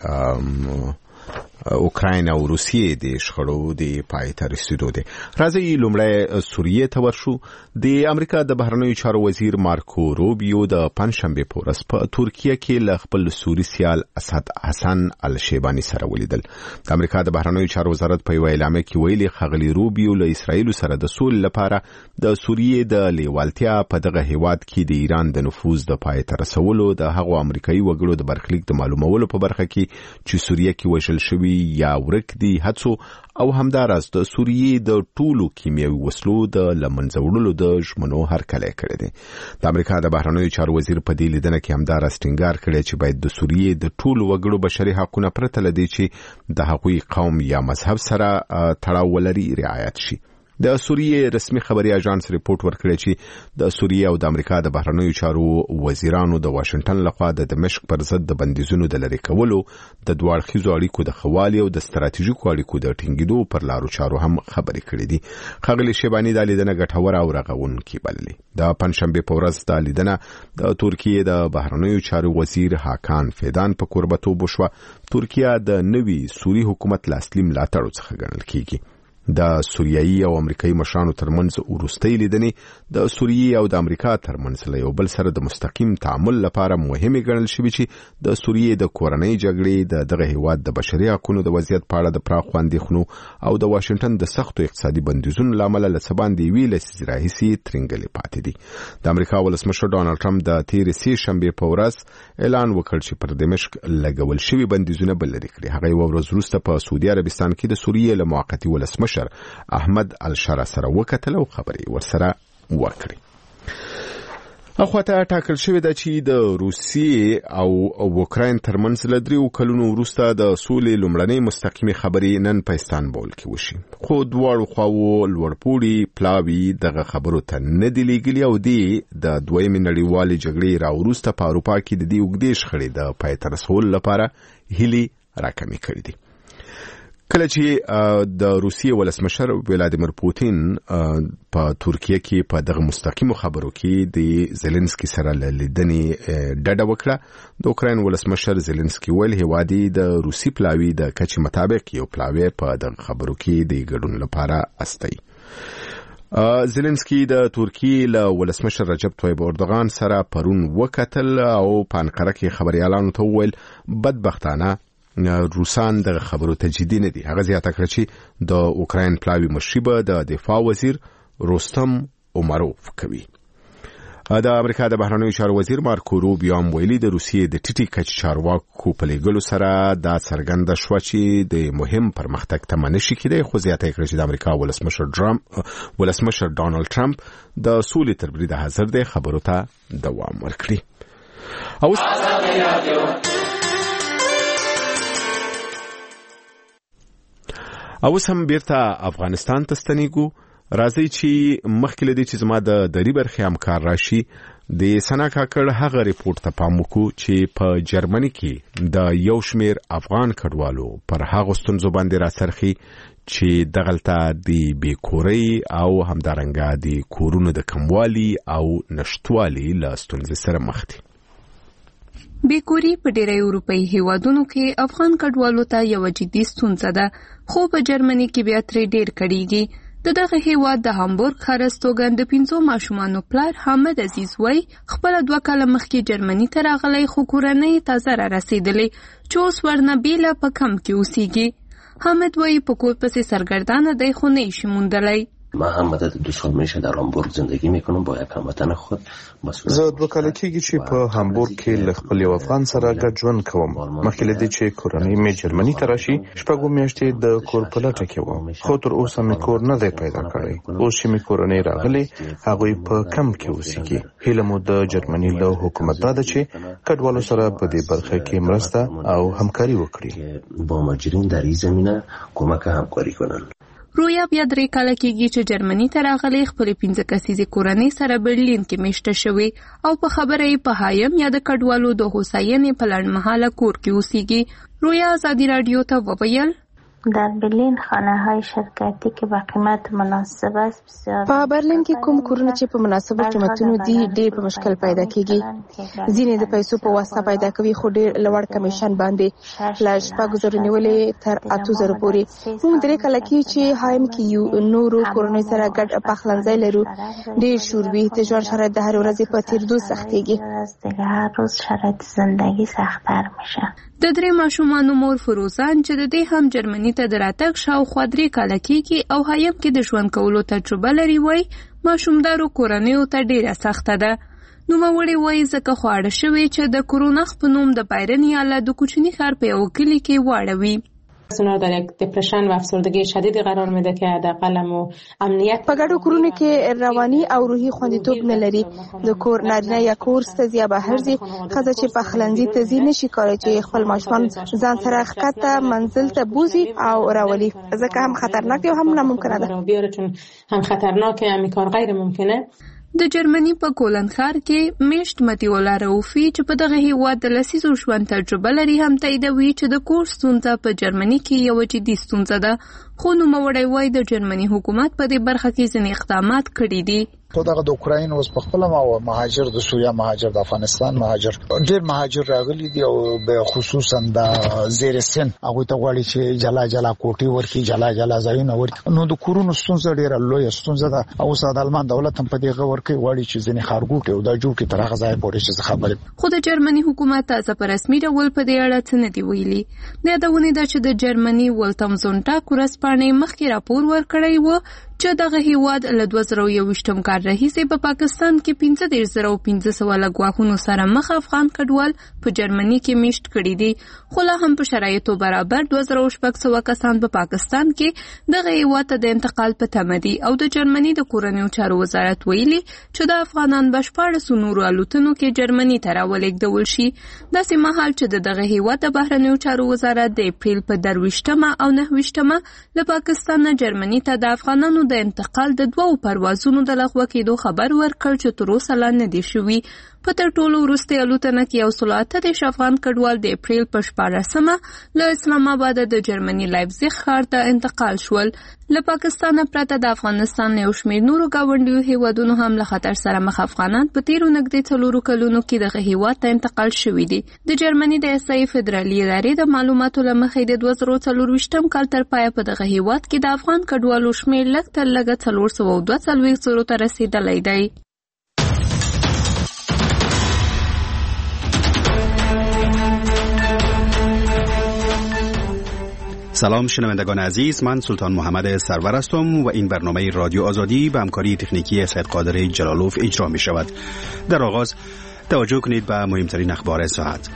د اوکراین او روسیې د شخړو د پای ته رسیدو دي. راځي لومړی سوریې ته ورشو. د امریکا د بهرنیو چارو وزیر مارکو روبیو د پنځشنبه په ورځ په ترکیه کې له خپل سوري سیال اسد حسن الشیبانی سره ولیدل. د امریکا د بهرنیو چارو وزارت په یو اعلامیه کې ویلي ښاغلي روبیو له اسرایل سره د سولې لپاره د سوریې د لیوالتیا په دغه هیواد کې د ایران د نفوذ د پای ته رسولو د هغو امریکایي وګړو د برخلیک د معلومولو په برخه کې چې سوریه کې وژل شوي یا ورک دي هڅو او همداراز د سوریې د ټولو کیمیاوي وسلو د لمنځه وړلو د ژمنو هرکلی کړی دی. د امریکا د بهرنیو چارو وزیر په دې لیدنه کې همداراز ټینګار کړی چې باید د سوریې د ټولو وګړو بشري حقونه پرته له دې چې د هغوی قوم یا مذهب سره تړاو ولري رعایت شي. د سوریې رسمي خبري اژانس ریپورت ورکړی چې د سوریې او د امریکا د بهرنیو چارو وزیرانو د واشنگټن لخوا د دمشق پر ضد د بندیزونو د لرې کولو د دوه اړخیزو اړیکو د ښهوالي او د ستراتیژیکو اړیکو د ټینګېدو پر لارو چارو هم خبرې کړې دي. ښاغلي شیباني دا لیدنه ګټوره او رغونکې بللې. د پنځشنبې په ورځ دا لیدنه د ترکیې د بهرنیو چارو وزیر هاکان فیدان په کوربتوب وشوه. ترکیه د نوي سوري حکومت له اصلي ملاتړو څخه ګڼل کېږي. د سوریایي او امریکایي مشرانو ترمنځ وروستۍ لیدنې د سوریې او د امریکا ترمنځ له یو بل سره د مستقیم تعامل لپاره مهمه ګڼل شوې چې د سوریې د کورنۍ جګړې د دغه هیواد د بشري حقوقو د وضعیت په اړه د پراخو اندېښنو او د واشنگټن د سختو اقتصادي بندیزونو لامل له سباندې ویلې لسیزې راهیسې ترنګلې پاتې دي. د امریکا ولسمشر ډانلډ ټرمپ د تېرې سې شنبې په ورځ اعلان وکړ چې پر دمشق لګول شوي بندیزونه بل لري کړي. هغه یو ورځ وروسته په سعودي عربستان کې د سوریې له موقتي ولسمشر احمد الشرا سره وکتل او خبرې ورسره وکړي. اخواته ټاکل شوې ده چې د روسیې او اوکراین ترمنځ له 3 کلونو وروسته د سولې لومړنۍ مستقیمې خبرې نن په استانبول کې وشي. خو دواړو خواو لوړپوړي پلاوي دغه خبرو ته نه دي لېږلي او د دویمې نړیوالې جګړې راوروسته په اروپا کې د دې اوږدې شخړې د پای ته رسولو لپاره هیلې راکمې کړې دي. کله چې د روسیې ولسمشر ولادیمیر پوتین په ترکیه کې په دغه مستقیمو خبرو کې د زيلنسکي سره لیدنې ډډه وکړه، د اوکراین ولسمشر زيلنسکي ویل هیوادي د روسي پلاوی د کچې مطابق یو پلاوی په دغه خبرو کې د ګډون لپاره استي. زيلنسکي د ترکیې له ولسمشر رجب طیب اردوغان سره پرون وکتل او په انقره کې خبريالانو ته ویل بدبختانه روسان د خبرو تجدید نه دي. هغه زیاته کړ چې د اوکراین پلاوی مشربه د دفاع وزیر روستم اومروف کوي. د امریکا د بهرنیو چارو وزیر مارکو روبیو هم ویلي د روسیې د ټیټي کچ چارواکو په لګلو سره دا څرګنده شو چې د مهم پرمختګ ته منشي کېدی، خو زیاته کړ چې د امریکا ولسمشر ډانلډ ټرمپ د سولې تر برید حاضر دی خبرو ته دوام ورکړي. اوس هم بیرته افغانستان ته ستنیږو. راځي چې مخکې لدی چې زما د دری برخه همکار راشي د سنا کاکړ هغه ریپورت ته پام وکړو چې په جرمني کې د یو شمیر افغان کډوالو پر هغه ستونزو باندې راڅرخي چې دغلته د بیکوري او همدارنګه د کورونو د کموالي او نشټوالي له ستونزې سره مخ دي. بیکوري په ډېری اروپایي هیوادونو کې افغان کډوالو ته یو جدي ستونزه ده، خو په جرمني کې بیا ترې ډېر کړيږي. دغه هیواد د هامبورګ خرستوګن د 5 ماشومانو پلار حامد عزیز وای خپل 2 کاله مخکې جرمني ته راغلی، خو کورنۍ تازه را رسیدلې چې اوس ورنه بیله په کم کې اوسېږي. حامد وای په کور پسې سرگردانه دی خو نشي موندلی. من هم مدت 2 سال میشه در هامبورگ زندگی میکنم با یک هموطن خود. زه 2 کال کېږي چې په هامبورګ کې له خپل یو افغان سره ګډ ژوند کوم. مخکې له دې چې کورنۍ مې جرمني ته راشي 6 میاشتې د کور په لټه کې وم، خو تر اوسه مې کور نه دی پیدا کړی. اوس چې مې کورنۍ راغلي هغوی په کم کې اوسېږي. هیله مو د جرمني له حکومت دا ده چې کډوالو سره په دې برخه کې مرسته او همکاري وکړي، با مهاجرین در این زمینه کمک همکاری کنن. رویا بیا 3 کاله کېږي چې جرمني ته راغلی، خپل 15 کسیزې کورنۍ سره برلین کې میشته شوی او په خبره یې په هایم یا د کډوالو د هوساینې په لنډمهاله کور کې اوسېږي. رویا ازادي رادیو ته وویل در برلین خانه‌های شرکتی که با قیمت مناسب است بسیار. په برلین کې کوم کورونه چې په مناسبو قیمتونو دي ډېر په مشکل پیدا کیږي. ځینې د پیسو په واسطه پیدا کوي خو ډېر لوړ کمیشن باندې لا 6,000 نیولې تر 8,000 پورې. موږ 3 کاله کې چې هایم کې یو نورو کورونو سره ګډ پخلنځای لرو، ډېر شوروي د ژوند شرایط د هر ورځې په تیرېدو سختېږي. هر روز شرایط زندگی سخت‌تر میشه. د 3 ماشومانو مور فروزان چې د دې هم جرمني ته دراتګ شاوخوا 3 کاله کېږي او هایم کې د ژوند کولو تجربه لري، وای ماشومدارو کورنیو ته ډیره سخته ده. نوموړی وای ځکه خواړه شوی چې د کورونخ په نوم د بایرن یاله د کوچني ښار په یو کلي کې واړوي. اونا در یک دپرشن و افسردگی شدیدی قرار میده که حداقل امنیت په ګډو کورونو کې رواني او روحي خوندیتوب نه لري. د کور نارینه یا کورس ته ځي بهر ځي، ښځه چې پخلنځي ته ځي نشي کولای چې خپل ماشومان ځان سره ښکته منزل ته بوزي او راولي، ځکه هم خطرناک او هم ناممکنه ده. بیاره چون هم خطرناکه هم کار غیر ممکنه. د جرمني په کولن ښار کې میشت متیولا روفي چې په دغه هیواد د لسیزو ژوند تجربه لري هم تاییدوي چې د کور ستونزه په جرمني کې یو جدي ستونزه ده، خو نوموړی وایي د جرمني حکومت په دې برخه کې ځینې اقدامات کړي دي. خو دغه د اوکراین اوس په خپل مهاجر د سوریه مهاجر د افغانستان مهاجر ډېر مهاجر راغلي دي او به خصوصا د زیر سن هغه ته غواړي چې جلا جلا کوټي ورکي جلا جلا ځایونه ورکي. نو د کورونو ستونزه ډېره لویه ستونزه ده او د آلمان دولت هم په دې غوړ کې غواړي چې ځینې خارګوټي او د جوړ کې تر هغه ځای پورې چې خبرې. خو د جرمني حکومت تازه په رسمي ډول په دې اړه څه نه دی ویلي. د یادونې ده چې د جرمني ولتمزونټا ورځپاڼې مخکې راپور ورکړی و چې دغه هیواد له 2021 کال راهیسې په پاکستان کې 15,500 لګواښونو سره مخ افغان کډوال په جرمني کې میشت کړي دي، خو لا هم په شرایطو برابر 2,600 کسان په پاکستان کې دغه هیواد ته د انتقال په تمه دي او د جرمني د کورنیو چارو وزارت ویلي چې د افغانان بشپړ نورو الوتنو کې جرمني ته راولېږدول شي. داسې مهال چې دغه هیواد د بهرنیو چارو وزارت د اپریل په 23 او 29 له پاکستان نه جرمني ته د افغانانو د د انتقال د 2 پروازونو د لغوه کېدو خبر ورکړ چې تر اوسه لا نه دي شوي. په تر ټولو وروستۍ الوتنه کې 138 افغان کډوال د اپریل په 14مه له اسلام آباد د جرمني لایپزیګ ښار ته انتقال شول. له پاکستان پرته د افغانستان یو شمېر نورو ګاونډیو هیوادونو هم له خطر سره مخ افغانان په تیرو نږدې 4 کلونو کې دغه هیواد ته انتقال شوي دي. د جرمني د اسرائیل فدرالي ادارې د معلوماتو له مخې د 2024 کال تر پایه په دغه هیواد کې د افغان کډوالو شمېر لږ تر لږه 442 ته رسیدلی دی. سلام شنوندگان عزیز، من سلطان محمد سرور هستم و این برنامه رادیو آزادی به همکاری تکنیکی سید قادر جلالوف اجرا می شود. در آغاز توجه کنید به مهمترین اخبار ساعت.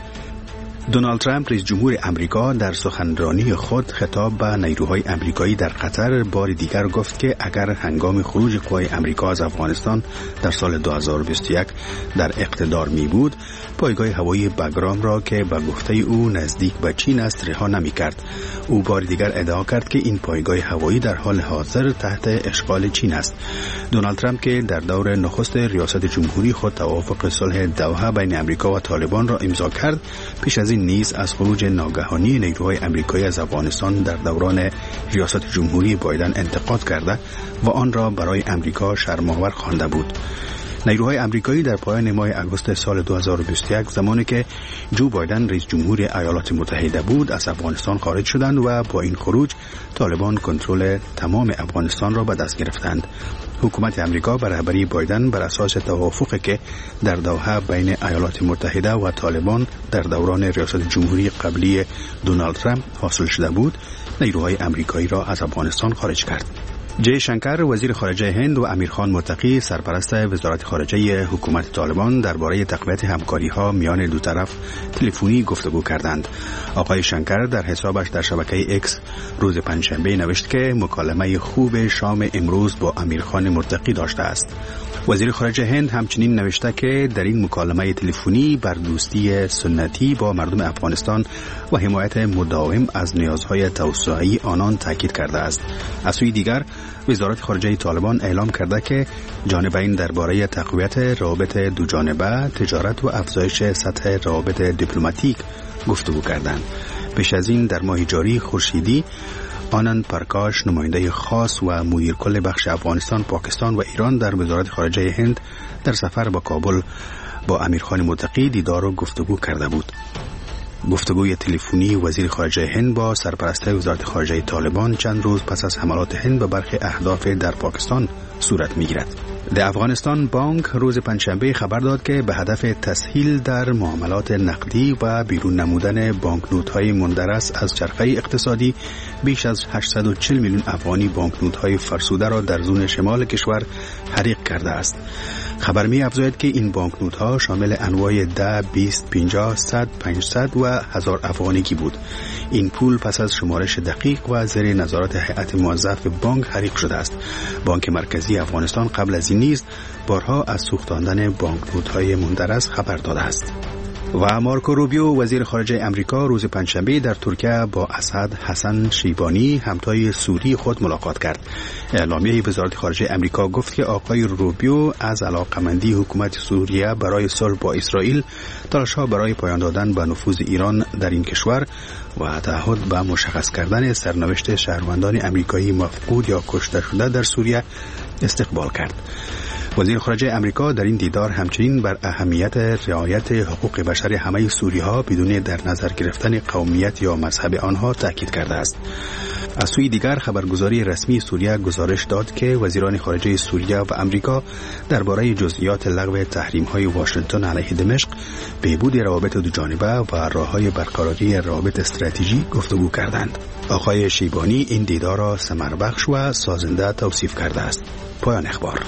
دونالد ترامپ رئیس جمهور امریکا در سخنرانی خود خطاب به نیروهای امریکایی در قطر بار دیگر گفت که اگر هنگام خروج قوای امریکا از افغانستان در سال 2021 در اقتدار می بود، پایگاه هوایی بگرام را که به گفته او نزدیک به چین است رها نمی کرد. او بار دیگر ادعا کرد که این پایگاه هوایی در حال حاضر تحت اشغال چین است. دونالد ترامپ که در دور نخست ریاست جمهوری خود توافق صلح دوحه بین امریکا و طالبان را امضا کرد، پیش از این نیز از خروج ناگهانی نیروهای امریکایی از افغانستان در دوران ریاست جمهوری بایدن انتقاد کرده و آن را برای امریکا شرم‌آور خوانده بود. نیروهای امریکایی در پایان ماه اگست سال 2021 زمانی که جو بایدن رئیس جمهور ایالات متحده بود از افغانستان خارج شدند و با این خروج طالبان کنترل تمام افغانستان را به دست گرفتند. حکومت امریکا بر رهبری بایدن بر اساس توافقی که در دوحه بین ایالات متحده و طالبان در دوران ریاست جمهوری قبلی دونالد ترامپ حاصل شده بود، نیروهای امریکایی را از افغانستان خارج کرد. جی شنکر وزیر خارجه هند و امیرخان متقی سرپرست وزارت خارجه حکومت طالبان درباره تقویت همکاری‌ها میان دو طرف تلفنی گفتگو کردند. آقای شنکر در حسابش در شبکه اکس روز پنجشنبه نوشت که مکالمه خوب شام امروز با امیرخان متقی داشته است. وزیر خارجه هند همچنین نوشته که در این مکالمه تلفنی بر دوستی سنتی با مردم افغانستان و حمایت مداوم از نیازهای توسعه‌ای آنان تاکید کرده است. از سوی دیگر وزارت خارجه طالبان اعلام کرده که جانبین درباره تقویت روابط دوجانبه، تجارت و افزایش سطح روابط دیپلماتیک گفتگو کردند. پیش از این در ماه جاری خورشیدی آنند پرکاش نماینده خاص و مدیر کل بخش افغانستان، پاکستان و ایران در وزارت خارجه هند در سفر به کابل با امیرخان متقی دیدار و گفتگو کرده بود. گفتگوی تلفنی وزیر خارجه هند با سرپرست وزارت خارجه طالبان چند روز پس از حملات هند به برخی اهداف در پاکستان صورت می‌گیرد. در افغانستان بانک روز پنجشنبه خبر داد که به هدف تسهیل در معاملات نقدی و بیرون نمودن بانکنوت‌های مندرس از چرخه اقتصادی بیش از 840 میلیون افغانی بانکنوت‌های فرسوده را در زون شمال کشور حریق کرده است. خبر می‌افزاید که این بانکنوت‌ها شامل انواع 10، 20، 50، 100، 500 و 1000 افغانیکی بود. این پول پس از شمارش دقیق و زیر نظارت هیئت موظف بانک حریق شده است. بانک مرکزی افغانستان قبل از این نیز بارها از سوختاندن بانکنوت‌های مندرس خبر داده است. و مارکو روبیو وزیر خارجه امریکا روز پنجشنبه در ترکیه با اسد حسن شیبانی همتای سوری خود ملاقات کرد. اعلامیه وزارت خارجه امریکا گفت که آقای روبیو از علاقمندی حکومت سوریه برای صلح با اسرائیل، تلاش‌ها برای پایان دادن به نفوذ ایران در این کشور و تعهد به مشخص کردن سرنوشت شهروندان امریکایی مفقود یا کشته شده در سوریه استقبال کرد. وزیر خارجه امریکا در این دیدار همچنین بر اهمیت رعایت حقوق بشر همه سوری‌ها بدون در نظر گرفتن قومیت یا مذهب آنها تاکید کرده است. از سوی دیگر خبرگزاری رسمی سوریه گزارش داد که وزیران خارجه سوریه و امریکا درباره جزئیات لغو تحریم‌های واشنگتن علیه دمشق، بهبود روابط دوجانبه و راه‌های برقراری روابط استراتژیک گفتگو کردند. آقای شیبانی این دیدار را ثمربخش و سازنده توصیف کرده است. پایان اخبار.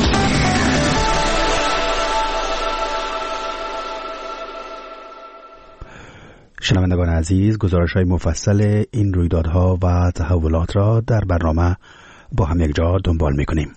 شنوندگان عزیز، گزارش‌های مفصل این رویدادها و تحولات را در برنامه با هم یک جا دنبال می‌کنیم.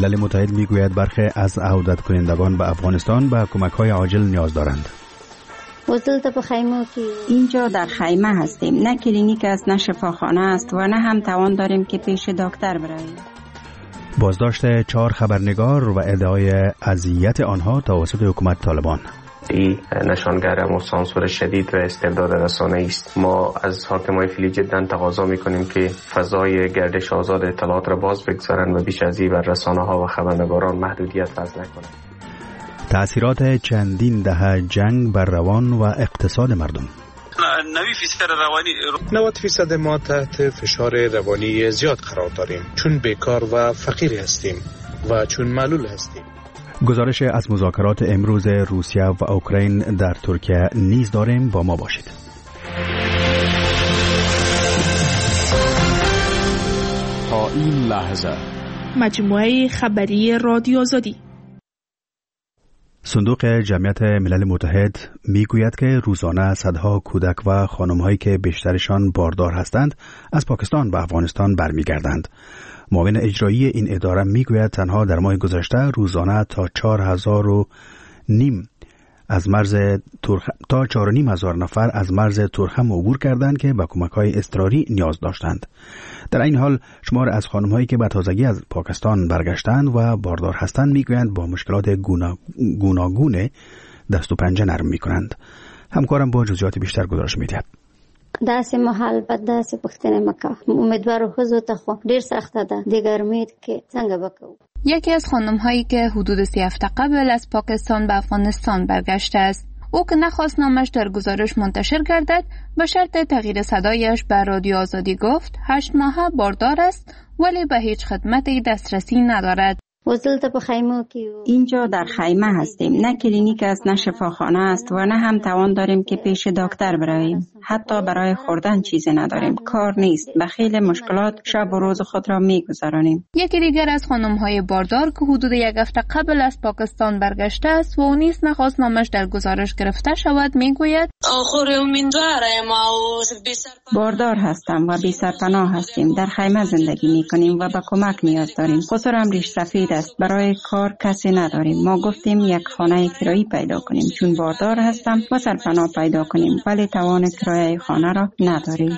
ملل متحد میگوید برخی از عودت کنندگان به افغانستان به کمک‌های عاجل نیاز دارند. اینجا در خیمه هستیم. نه کلینیک است، نه شفاخانه است و نه هم توان داریم که پیش دکتر برویم. بازداشت 4 خبرنگار و ادعای اذیت آنها توسط حکومت طالبان. این نشانگر ما سانسور شدید و استبداد رسانه‌ای است. ما از حاکمای فعلی جدا تقاضا می‌کنیم که فضای گردش آزاد اطلاعات را باز بگذارند و بیش از این بر رسانه‌ها و خبرنگاران محدودیت وضع نکنند. تأثیرات چندین دهه جنگ بر روان و اقتصاد مردم. 90% ما تحت فشار روانی زیاد قرار داریم، چون بیکار و فقیر هستیم و چون معلول هستیم. گزارش از مذاکرات امروز روسیه و اوکراین در ترکیه نیز داریم، با ما باشید. تا این لحظه مجموعه خبری رادیو آزادی. صندوق جمعیت ملل متحد میگوید که روزانه صدها کودک و خانم‌هایی که بیشترشان باردار هستند از پاکستان به افغانستان برمیگردند. معاون اجرایی این اداره میگوید تنها در ماه گذشته روزانه تا 4,500 از مرز تا 4,500 نفر از مرز ترخم عبور کردند که به کمک‌های اضطراری نیاز داشتند. در این حال شمار از خانم‌هایی که به تازگی از پاکستان برگشتند و باردار هستند میگویند با مشکلات گوناگون دست و پنجه نرم میکنند. همکارم با جزئیات بیشتر گزارش میدهد. داسې محل بد داسې پښتنه مکه امیدوارو خزو ته خو ډیر سخته ده د ګرمۍ کې څنګه وکړو. یکی از خانم‌هایی که حدود 3 هفته قبل از پاکستان به افغانستان برگشته است. او که نخواست نامش در گزارش منتشر گردد به شرط تغییر صدایش به رادیو آزادی گفت 8 ماهه باردار است ولی به هیچ خدمتی دسترسی ندارد. اینجا در خیمه هستیم. نه کلینیک است، نه شفاخانه است و نه هم توان داریم که پیش دکتر برویم. حتی برای خوردن چیزی نداریم. کار نیست. به خیلی مشکلات شب و روز خود را میگذرانیم. یکی دیگر از خانم‌های باردار که حدود 1 هفته قبل از پاکستان برگشته است و او نیز نخواست نامش در گزارش گرفته شود میگوید باردار هستم و بی سرپناه هستیم. در خیمه زندگی میکنیم و به کمک نیاز داریم. خسرم ریش سفید است. برای کار کسی نداریم. ما گفتیم یک خانه کرایی پیدا کنیم چون باردار هستم و سرپناه پیدا کنیم ولی توان کرایه خانه را نداریم.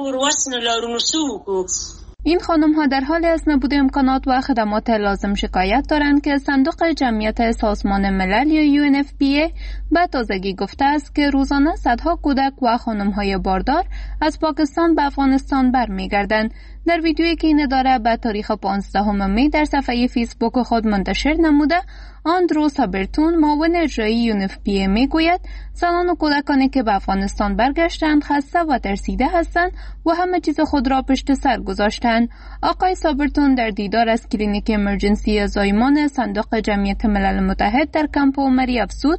این خانم‌ها در حال از نبود امکانات و خدمات لازم شکایت دارند که صندوق جمعیت سازمان ملل یا UNFPA به تازگی گفته است که روزانه صدها کودک و خانم‌های باردار از پاکستان به افغانستان برمیگردند. در ویدیویی که این اداره به تاریخ 15 می در صفحه فیسبوک خود منتشر نموده، آندرو سابرتون معاون اجرایی UNFPA میگوید زنان و کودکانی که به افغانستان برگشتند خسته و ترسیده هستند و همه چیز خود را پشت سر گذاشتند. آقای سابرتون در دیدار از کلینیک امرجنسی زایمان صندوق جمعیت ملل متحد در کمپ عمری افزود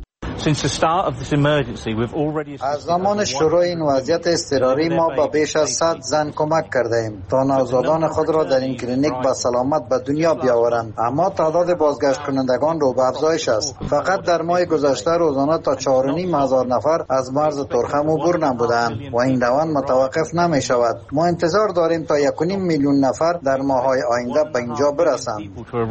از زمان شروع این وضعیت اضطراری ما با بیش از 100 زن کمک کرده ایم تا نوزادان خود را در این کلینیک با سلامت به دنیا بیاورند، اما تعداد بازگشت کنندگان رو به افزایش است. فقط در ماه گذشته روزانه تا 4,500 نفر از مرز ترخم عبور نمودند و این روند متوقف نمی شود. ما انتظار داریم تا 1.5 میلیون نفر در ماه‌های آینده به اینجا برسند.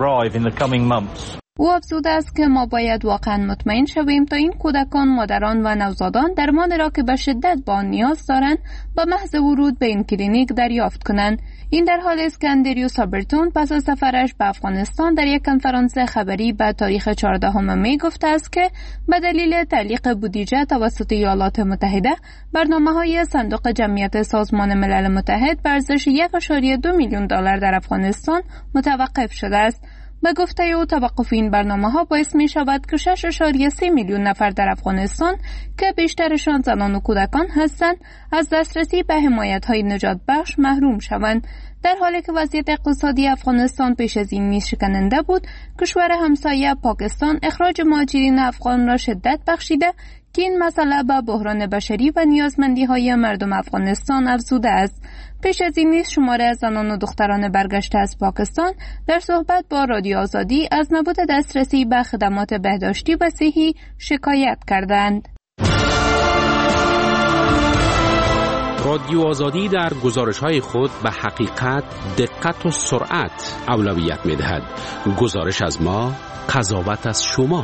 او افزوده است که ما باید واقعا مطمئن شویم تا این کودکان، مادران و نوزادان درمان را که به شدت با آن نیاز دارند با محض ورود به این کلینیک دریافت کنند. این در حالی است که اندریو سابرتون پس از سفرش به افغانستان در یک کنفرانس خبری به تاریخ 14 می گفته است که به دلیل تعلیق بودجه توسط ایالات متحده برنامه‌های صندوق جمعیت سازمان ملل متحد به ارزش 1.2 میلیون دلار در افغانستان متوقف شده است. به گفته او توقف این برنامه‌ها باعث می شود که 6.3 میلیون نفر در افغانستان که بیشترشان زنان و کودکان هستند از دسترسی به حمایت‌های نجات بخش محروم شوند. در حالی که وضعیت اقتصادی افغانستان پیش از این نیز شکننده بود، کشور همسایه پاکستان اخراج مهاجرین افغان را شدت بخشیده که این مسئله به بحران بشری و نیازمندی‌های مردم افغانستان افزوده است. پیش از این نیز شماره از زنان و دختران برگشته از پاکستان در صحبت با رادیو آزادی از نبود دسترسی به خدمات بهداشتی و صحی شکایت کردند. رادیو آزادی در گزارش‌های خود به حقیقت، دقت و سرعت اولویت می‌دهد. گزارش از ما، قضاوت از شما.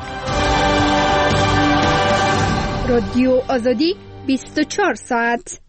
رادیو آزادی 24 ساعت.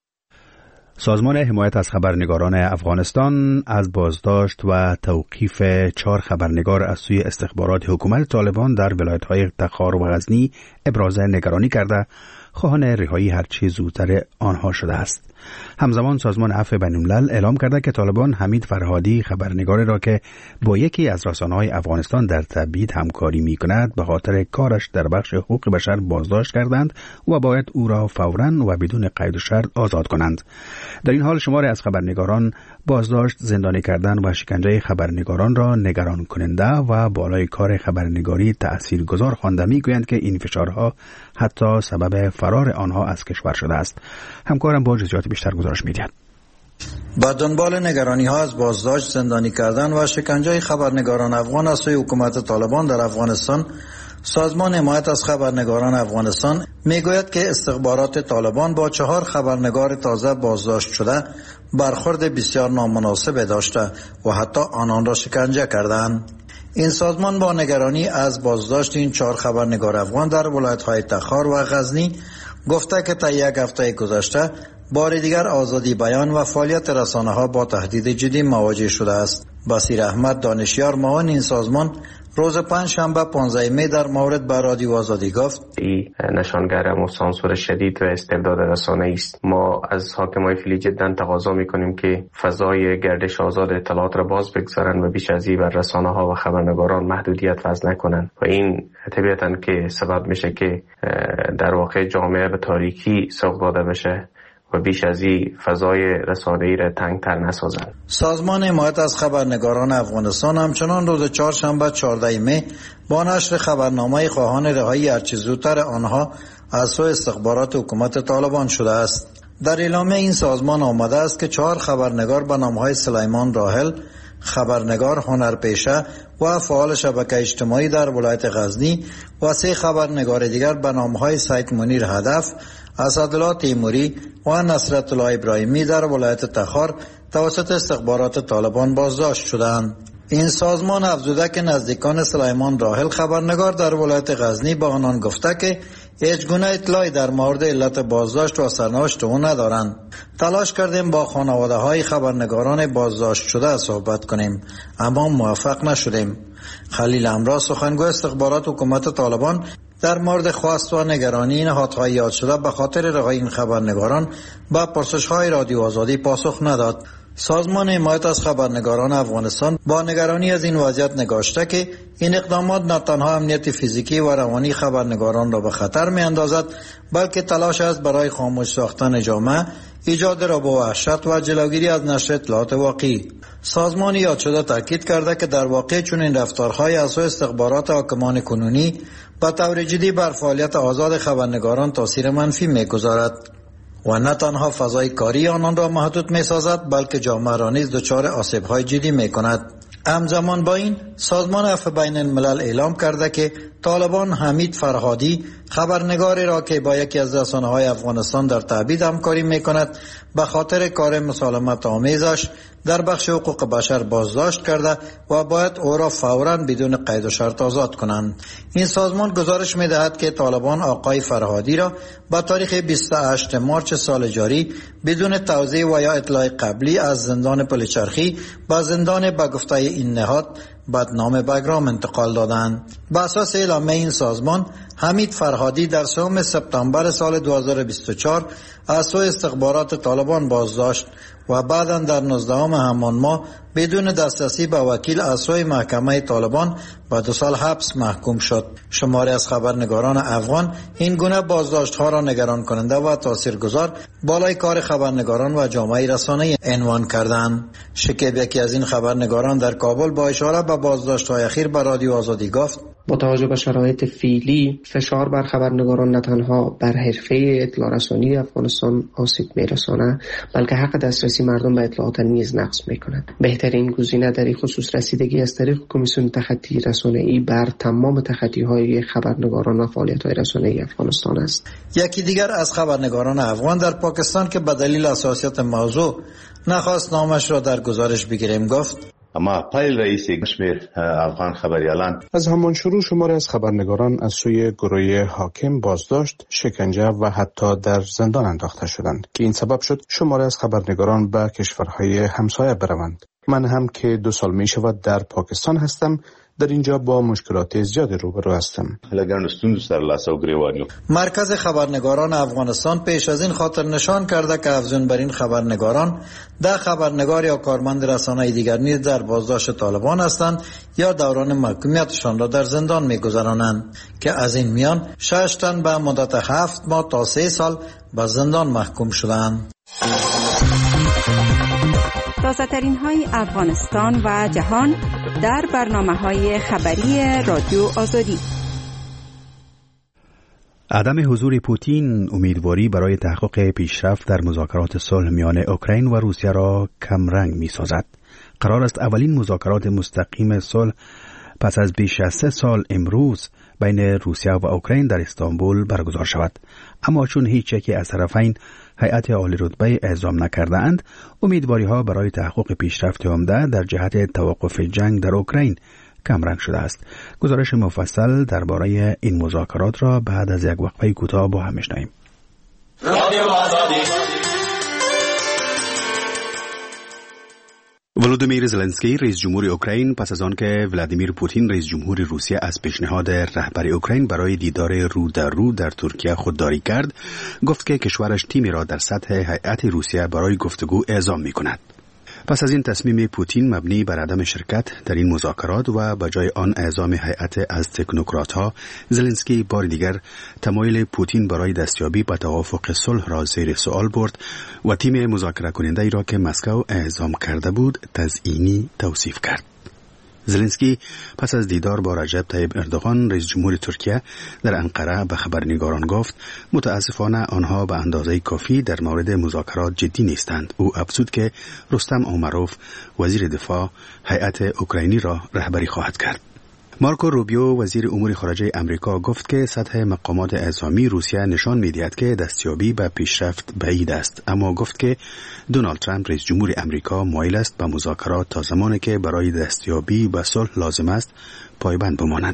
سازمان حمایت از خبرنگاران افغانستان از بازداشت و توقیف 4 خبرنگار از سوی استخبارات حکومت طالبان در ولایت‌های تخار و غزنی ابراز نگرانی کرده خواهان رهایی هرچی زودتر آنها شده است. همزمان سازمان عفو بین‌الملل اعلام کرده که طالبان حمید فرهادی خبرنگاری را که با یکی از رسانه‌های افغانستان در تبعید همکاری می‌کند به خاطر کارش در بخش حقوق بشر بازداشت کردند و باید او را فوراً و بدون قید و شرط آزاد کنند. در این حال شماری از خبرنگاران بازداشت، زندانی کردن و شکنجه خبرنگاران را نگران کننده و بالای کار خبرنگاری تأثیرگذار خوانده می‌گویند که این فشارها حتی سبب فرار آنها از کشور شده است. همکارم با جزئیات بیشتر گزارش می‌دهد. با دنبال نگرانی‌ها از بازداشت، زندانی کردن و شکنجه خبرنگاران افغان از سوی حکومت طالبان در افغانستان، سازمان حمایت از خبرنگاران افغانستان میگوید که استخبارات طالبان با 4 خبرنگار تازه بازداشت شده برخورد بسیار نامناسب داشته و حتی آنان را شکنجه کردند. این سازمان با نگرانی از بازداشت این 4 خبرنگار افغان در ولایت‌های تخار و غزنی گفته که تا 1 هفته گذشته بار دیگر آزادی بیان و فعالیت رسانه‌ها با تهدید جدی مواجه شده است. بصیر احمد دانشیار معاون این سازمان روز پنجشنبه 15 می در مورد به رادیو آزادی گفت: این نشانگر سانسور شدید و استبداد رسانه‌ای است. ما از حاکمای فعلی جدا تقاضا می‌کنیم که فضای گردش آزاد اطلاعات را باز بگذارند و بیش از این بر رسانه‌ها و خبرنگاران محدودیت وضع نکنند و این طبیعتاً که سبب میشه که در واقع جامعه به تاریکی سوق داده بشه و بیش از این فضای رسانه‌ای را تنگ‌تر نسازند. سازمان حمایت از خبرنگاران افغانستان همچنان روز چهارشنبه 14 می با نشر خبرنامه خواهان رهایی هرچه زودتر آنها از سوی استخبارات حکومت طالبان شده است. در اعلامیه این سازمان آمده است که 4 خبرنگار به نام‌های سلیمان راحل، خبرنگار هنرپیشه و فعال شبکه اجتماعی در ولایت غزنی و 3 خبرنگار دیگر به نام‌های سید منیر هدف، اسدالله تیموری و نصرت الله ابراهیمی در ولایت تخار توسط استخبارات طالبان بازداشت شدند. این سازمان افزوده که نزدیکان سلیمان راحل خبرنگار در ولایت غزنی به آنان گفته که هیچ گونه اطلاعی در مورد علت بازداشت و سرنوشت او ندارند. تلاش کردیم با خانواده های خبرنگاران بازداشت شده صحبت کنیم اما موفق نشدیم. خلیل امرا سخنگوی استخبارات حکومت طالبان در مورد خواست و نگرانی نهادهای یاد شده به خاطر رهایی این خبرنگاران با پرسش‌های رادیو آزادی پاسخ نداد. سازمان حمایت از خبرنگاران افغانستان با نگرانی از این وضعیت نگاشته که این اقدامات نه تنها امنیت فیزیکی و روانی خبرنگاران را به خطر می اندازد بلکه تلاش است برای خاموش ساختن جامعه، ایجاد رعب و وحشت و جلوگیری از نشر اطلاعات واقعی. سازمان یاد شده تاکید کرده که در واقع چون این رفتارهای از سوی استخبارات حاکمان کنونی به طور جدی بر فعالیت آزاد خبرنگاران تاثیر منفی می‌گذارد و نه تنها فضای کاری آنان را محدود می‌سازد بلکه جامعه را نیز دچار آسیب‌های جدی می‌کند. همزمان با این سازمان عفو بین الملل اعلام کرده که طالبان حمید فرهادی خبرنگاری را که با یکی از رسانه‌های افغانستان در تبعید همکاری می‌کند به خاطر کار مسالمت آمیزش در بخش حقوق بشر بازداشت کرده و باید او را فوراً بدون قید و شرط آزاد کنند. این سازمان گزارش می‌دهد که طالبان آقای فرهادی را به تاریخ 28 مارس سال جاری بدون توضیح و یا اطلاع قبلی از زندان پلچرخی به زندان به گفته این نهاد بدنام بگرام انتقال دادند. به اساس اعلامیه این سازمان حمید فرهادی در 3 سپتامبر سال 2024 از سوی استخبارات طالبان بازداشت و بعداً در 19 همان ماه بدون دسترسی به وکیل از سوی محکمه طالبان به 2 سال حبس محکوم شد. شماری از خبرنگاران افغان این گونه بازداشت‌ها را نگران کننده و تاثیرگذار بالای کار خبرنگاران و جامعه رسانه‌ای عنوان کردند. شکیب یکی از این خبرنگاران در کابل با اشاره به بازداشت‌های اخیر به رادیو آزادی گفت: با توجه به شرایط فعلی فشار بر خبرنگاران نه تنها بر حرفه اطلاع رسانی افغانستان آسیب میرساند، بلکه حق دسترسی مردم به اطلاعات نیز نقض میکند. بهترین گزینه در این خصوص رسیدگی از طریق کمیسیون تخطی رسانه‌ای بر تمام تخطی‌های خبرنگاران و فعالیت‌های رسانه‌ای افغانستان است. یکی دیگر از خبرنگاران افغان در پاکستان که به دلیل حساسیت موضوع نخواست نامش را در گزارش بگیریم گفت: اما پایل رئیس کشمیر افغان خبریالان از همان شروع شماری از خبرنگاران از سوی گروه حاکم بازداشت، شکنجه و حتی در زندان انداخته شدند که این سبب شد شماری از خبرنگاران به کشورهای همسایه بروند. من هم که 2 سال می شود در پاکستان هستم، در اینجا با مشکلات زیادی روبرو هستم. مرکز خبرنگاران افغانستان پیش از این خاطر نشان کرده که افزون بر این خبرنگاران 10 خبرنگار یا کارمند رسانه‌ای دیگر نیز در بازداشت طالبان هستند یا دوران محکومیتشان را در زندان می‌گذرانند که از این میان 6 تن به مدت 7 ماه تا 3 سال به زندان محکوم شدند. تازه‌ترین های افغانستان و جهان در برنامه‌های خبری رادیو آزادی. عدم حضور پوتین امیدواری برای تحقق پیشرفت در مذاکرات صلح میان اوکراین و روسیه را کمرنگ می‌سازد. قرار است اولین مذاکرات مستقیم صلح پس از بیش از 3 سال امروز بین روسیه و اوکراین در استانبول برگزار شود، اما چون هیچ یکی از طرفین هیئت عالی رتبه اعزام نکرده‌اند، امیدواری‌ها برای تحقق پیشرفت عمده در جهت توقف جنگ در اوکراین کمرنگ شده است. گزارش مفصل درباره این مذاکرات را بعد از یک وقفه کوتاه با هم می‌شنویم. ولودیمیر زلنسکی رئیس جمهور اوکراین پس از آنکه ولادیمیر پوتین رئیس جمهور روسیه از پیشنهاد رهبری اوکراین برای دیدار رو در رو در ترکیه خودداری کرد، گفت که کشورش تیمی را در سطح هیئت روسیه برای گفتگو اعزام می‌کند. پس از این تصمیم پوتین مبنی بر عدم شرکت در این مذاکرات و بجای آن اعزام هیئت از تکنوکرات‌ها، زلنسکی بار دیگر تمایل پوتین برای دستیابی به توافق صلح را زیر سوال برد و تیم مذاکره کننده ای را که مسکو اعزام کرده بود تزیینی توصیف کرد. زلنسکی پس از دیدار با رجب طیب اردوغان رئیس جمهور ترکیه در انقره به خبرنگاران گفت متاسفانه آنها به اندازه کافی در مورد مذاکرات جدی نیستند. او افزود که رستم اومروف وزیر دفاع هیئت اوکراینی را رهبری خواهد کرد. مارکو روبیو وزیر امور خارجه امریکا گفت که سطح مقامات اعزامی روسیه نشان می‌دهد که دستیابی به پیشرفت بعید است، اما گفت که دونالد ترامپ رئیس جمهور امریکا مایل است به مذاکرات تا زمانی که برای دستیابی به صلح لازم است پایبند بماند.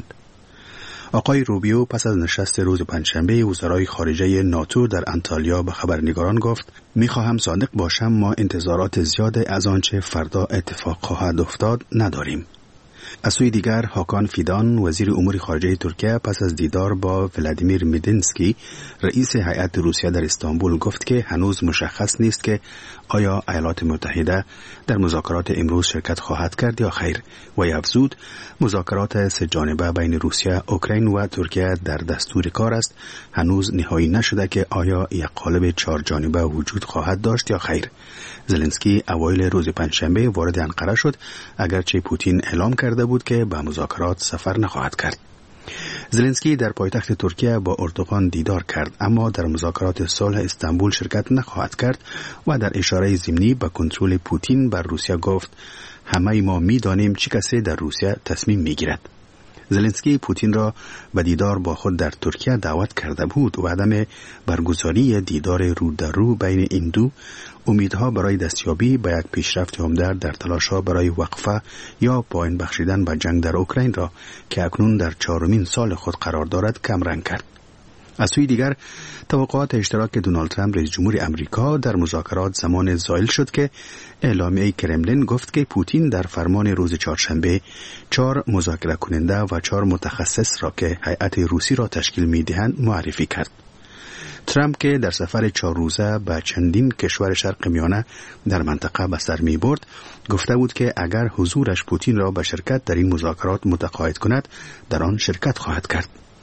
آقای روبیو پس از نشست روز پنجشنبه وزرای خارجه ناتو در انتالیا به خبرنگاران گفت می‌خواهم صادق باشم، ما انتظارات زیاد از آنچه فردا اتفاق خواهد افتاد نداریم. از سوی دیگر هاکان فیدان وزیر امور خارجه ترکیه پس از دیدار با ولادیمیر مدینسکی رئیس هیئت روسیه در استانبول گفت که هنوز مشخص نیست که آیا ایالات متحده در مذاکرات امروز شرکت خواهد کرد یا خیر و افزود مذاکرات 3 جانبه بین روسیه، اوکراین و ترکیه در دستور کار است. هنوز نهایی نشده که آیا یک قالب 4 جانبه وجود خواهد داشت یا خیر. زلنسکی اوایل روز پنجشنبه وارد انقره شد، اگرچه پوتین اعلام کرده بود که به مذاکرات سفر نخواهد کرد. زلنسکی در پایتخت ترکیه با اردوغان دیدار کرد، اما در مذاکرات صلح استانبول شرکت نخواهد کرد و در اشاره ضمنی به کنترل پوتین بر روسیه گفت همه ما می‌دانیم چه کسی در روسیه تصمیم می‌گیرد. زلنسکی پوتین را به دیدار با خود در ترکیه دعوت کرده بود و عدم برگزاری دیدار رو در رو بین این دو امیدها برای دستیابی به یک پیشرفت عمده در تلاش‌ها برای وقفه یا پایان بخشیدن به جنگ در اوکراین را که اکنون در 4مین سال خود قرار دارد کمرنگ کرد. از سوی دیگر توقعات اشتراک دونالد ترامپ رئیس جمهور امریکا در مذاکرات زمان زائل شد که اعلامیه کرملین گفت که پوتین در فرمان روز چهارشنبه 4 مذاکره کننده و 4 متخصص را که هیئت روسی را تشکیل می‌دهند معرفی کرد. ترامپ که در سفر 4 روزه به چندین کشور شرق میانه در منطقه به سر می برد، گفته بود که اگر حضورش پوتین را به شرکت در این مذاکرات متقاعد کند، در آن شرکت خواهد کرد.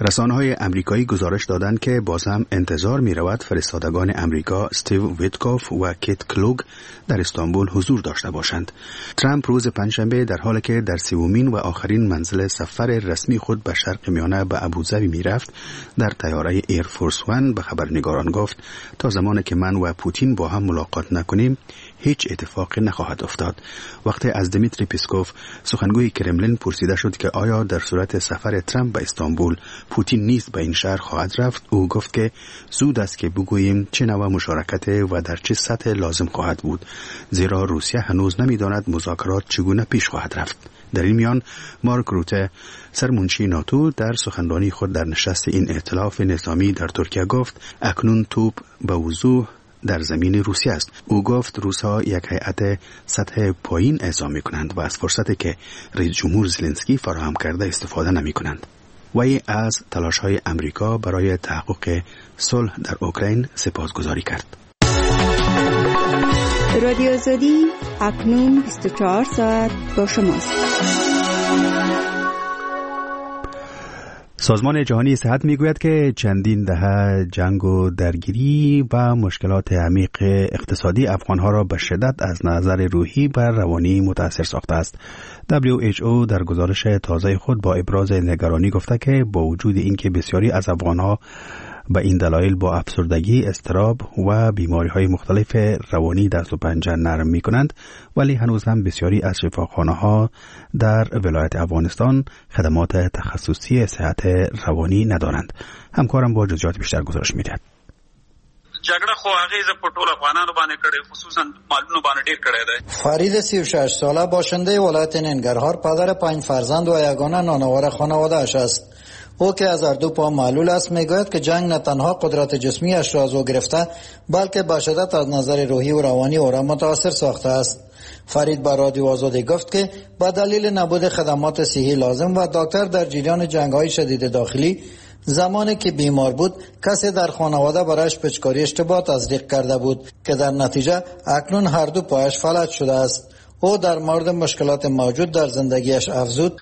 رسانه‌های امریکایی گزارش دادند که باز هم انتظار می‌رود فرستادگان امریکا استیو ویتکوف و کیت کلوگ در استانبول حضور داشته باشند. ترامپ روز پنجشنبه در حالی که در سومین و آخرین منزل سفر رسمی خود به شرق میانه به ابوظبی می‌رفت، در طیاره ایر فورس 1 به خبرنگاران گفت تا زمانی که من و پوتین با هم ملاقات نکنیم هیچ اتفاقی نخواهد افتاد. وقتی از دمیتری پسکوف سخنگوی کرملین پرسیده شد که آیا در صورت سفر ترامپ به استانبول پوتین نیز به این شهر خواهد رفت، او گفت که زود است که بگوییم چه نوع مشارکت و در چه سطح لازم خواهد بود، زیرا روسیه هنوز نمی‌داند مذاکرات چگونه پیش خواهد رفت. در این میان مارک روته سرمنشی ناتو در سخنرانی خود در نشست این ائتلاف نظامی در ترکیه گفت اکنون توپ به وضوح در زمین روسیه است. او گفت روس‌ها یک هیئت سطح پایین اعزام می‌کنند و از فرصتی که رئیس جمهور زلنسکی فراهم کرده استفاده نمی‌کنند. وی از تلاش‌های امریکا برای تحقق صلح در اوکراین سپاسگزاری کرد. رادیو آزادی اکنون 24 ساعت با شماست. سازمان جهانی صحت میگوید که چندین دهه جنگ و درگیری و مشکلات عمیق اقتصادی افغانها را به شدت از نظر روحی و روانی متاثر ساخته است. WHO در گزارش تازه خود با ابراز نگرانی گفته که با وجود اینکه بسیاری از افغانها به این دلایل با افسردگی، اضطراب و بیماری‌های مختلف روانی دست و پنجه نرم می‌کنند، ولی هنوز هم بسیاری از شفاخانه‌ها در ولایت افغانستان خدمات تخصصی صحت روانی ندارند. همکارم با جزئیات بیشتر گزارش می‌دهد. جګړه خو اغیزه په ټول افغانانو باندې کړې، خصوصا مالونو باندې ډیر کړې ده. فرید 36 ساله باشنده ولایت ننگرهار پدر 5 فرزند و یگانه نانآور خانواده‌اش است. او که از هر دو پا معلول است میگوید که جنگ نه تنها قدرت جسمی اش را از او گرفته بلکه به شدت از نظر روحی و روانی او را متاثر ساخته است. فرید به رادیو آزادی گفت که به دلیل نبود خدمات صحی لازم و دکتر در جریان جنگ‌های شدید داخلی زمانی که بیمار بود کسی در خانواده برایش پیچکاری اشتباه تزریق کرده بود که در نتیجه اکنون هر دو پایش فلج شده است. او در مورد مشکلات موجود در زندگیش افزود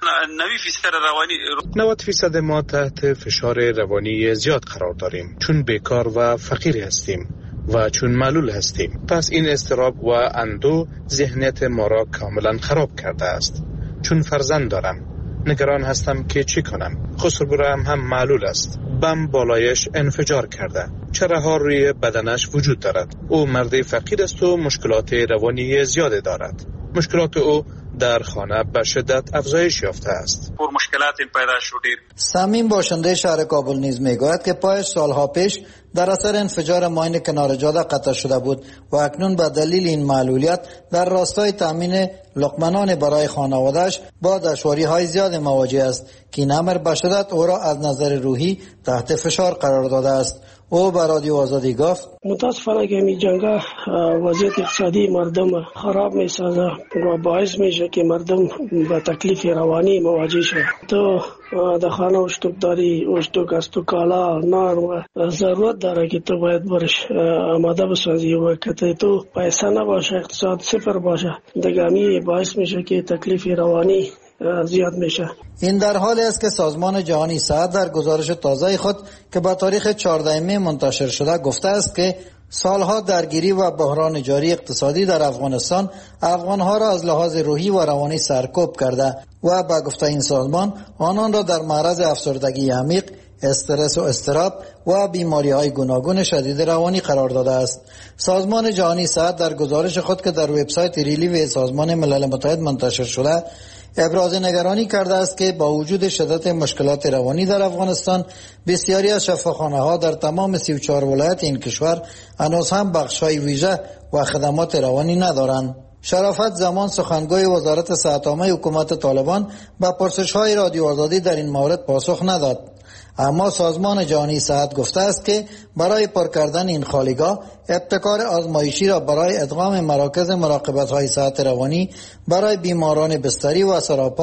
90% ما تحت فشار روانی زیاد قرار داریم، چون بیکار و فقیر هستیم و چون معلول هستیم. پس این اضطراب و اندو ذهنیت ما را کاملا خراب کرده است. چون فرزند دارم نگران هستم که چی کنم. خسروبرم هم معلول است، بم بالایش انفجار کرده، چره ها روی بدنش وجود دارد. او مرد فقیر است و مشکلات روانی زیاد دارد. مشکلات او در خانه به شدت افزایش یافته است. پر مشکلات پیدا شد. سمیم باشنده شهر کابل نیز میگوید که پایش سالها پیش در اثر انفجار ماین کنار جاده قطع شده بود و اکنون به دلیل این معلولیت در راستای تامین لقمه‌نان برای خانواده‌اش با دشواری‌های زیاد مواجه است که این امر به شدت او را از نظر روحی تحت فشار قرار داده است. او به رادیو آزادی گفت متاسفانه که این جنگ وضعیت اقتصادی مردم خراب می‌سازه و باعث میشه که مردم به تکلیف روانی مواجه شود. تو در خانه اشتوکداری، اشتوک است و کالا، نان و ضرورت داره که تو باید برش آماده بسازی و که تو پیسه نباشه، اقتصاد صفر باشه، دگامی باعث میشه که تکلیف روانی زیاد میشه. این در حالی است که سازمان جهانی صحت در گزارش تازه خود که با تاریخ 14 می منتشر شده گفته است که سالها درگیری و بحران جاری اقتصادی در افغانستان افغانها را از لحاظ روحی و روانی سرکوب کرده و به گفته این سازمان آنان را در معرض افسردگی عمیق، استرس و اضطراب و بیماری‌های گوناگون شدید روانی قرار داده است. سازمان جهانی صحت در گزارش خود که در وبسایت ریلیو سازمان ملل متحد منتشر شده ابراز نگرانی کرده است که با وجود شدت مشکلات روانی در افغانستان بسیاری از شفاخانه‌ها در تمام 34 ولایت این کشور هنوز هم بخش‌های ویژه و خدمات روانی ندارند. شرافت زمان سخنگوی وزارت صحت عامه حکومت طالبان به پرسش‌های رادیو آزادی در این مورد پاسخ نداد. اما سازمان جهانی صحت گفته است که برای پر کردن این خالیگاه ابتکار آزمایشی را برای ادغام مراکز مراقبت‌های صحت روانی برای بیماران بستری و سراپا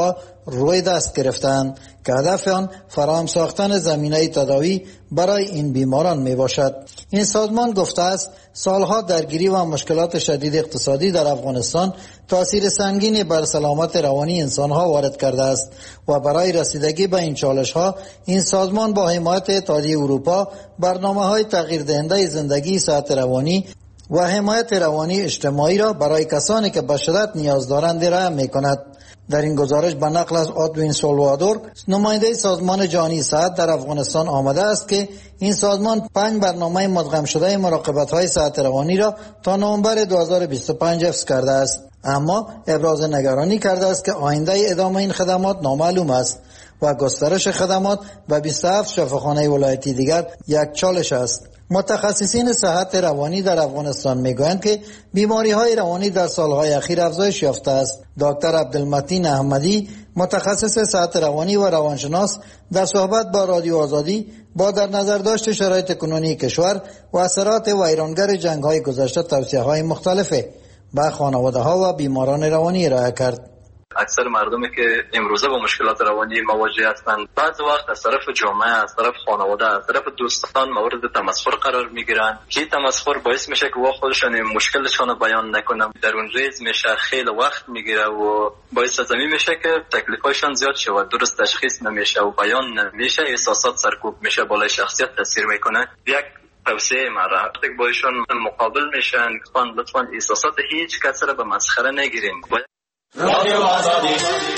روی دست گرفتند که هدف آن فراهم ساختن زمینه تداوی برای این بیماران می باشد. این سازمان گفته است سالها درگیری و مشکلات شدید اقتصادی در افغانستان تاثیر سنگینی بر سلامت روانی انسانها وارد کرده است و برای رسیدگی به این چالش‌ها این سازمان با حمایت اتحادیه اروپا برنامه‌های تغییر دهنده زندگی، صحت روانی و حمایت روانی اجتماعی را برای کسانی که به شدت نیاز دارند ارائه می‌کند. در این گزارش به نقل از آدوین سولوادور، نماینده سازمان جهانی صحت در افغانستان آمده است که این سازمان 5 برنامه مدغم شده مراقبت‌های صحت روانی را تا نوامبر 2025 حفظ کرده است، اما ابراز نگرانی کرده است که آینده ادامه این خدمات نامعلوم است و گسترش خدمات به 27 شفاخانه ولایتی دیگر یک چالش است. متخصصین صحت روانی در افغانستان میگویند که بیماری‌های روانی در سالهای اخیر افزایش یافته است. دکتر عبدالمتین احمدی، متخصص صحت روانی و روانشناس، در صحبت با رادیو آزادی با در نظر داشت شرایط کنونی کشور و اثرات ویرانگر جنگ‌های گذشته توصیه‌های مختلف به خانواده‌ها و بیماران روانی ارائه کرد. اکثر مردمی که امروزه با مشکلات روانی مواجه هستند بعض وقت از طرف جامعه، از طرف خانواده، از طرف دوستان مورد تمسخر قرار میگیرن که تمسخر باعث میشه که خودشون مشکلشون بیان نکنن، در اون ریز میشه، خیلی وقت میگیره و باعث از این میشه که تکلیفاشون زیاد شود، درست تشخیص نمیشه و بیان نمیشه، احساسات سرکوب میشه، بالای شخصیت تاثیر میکنه. یک توصیه مرا وقتی با ایشون مقابل میشن لطفاً احساسات هیچ کس را به مسخره نگیرین. رادیو آزادی.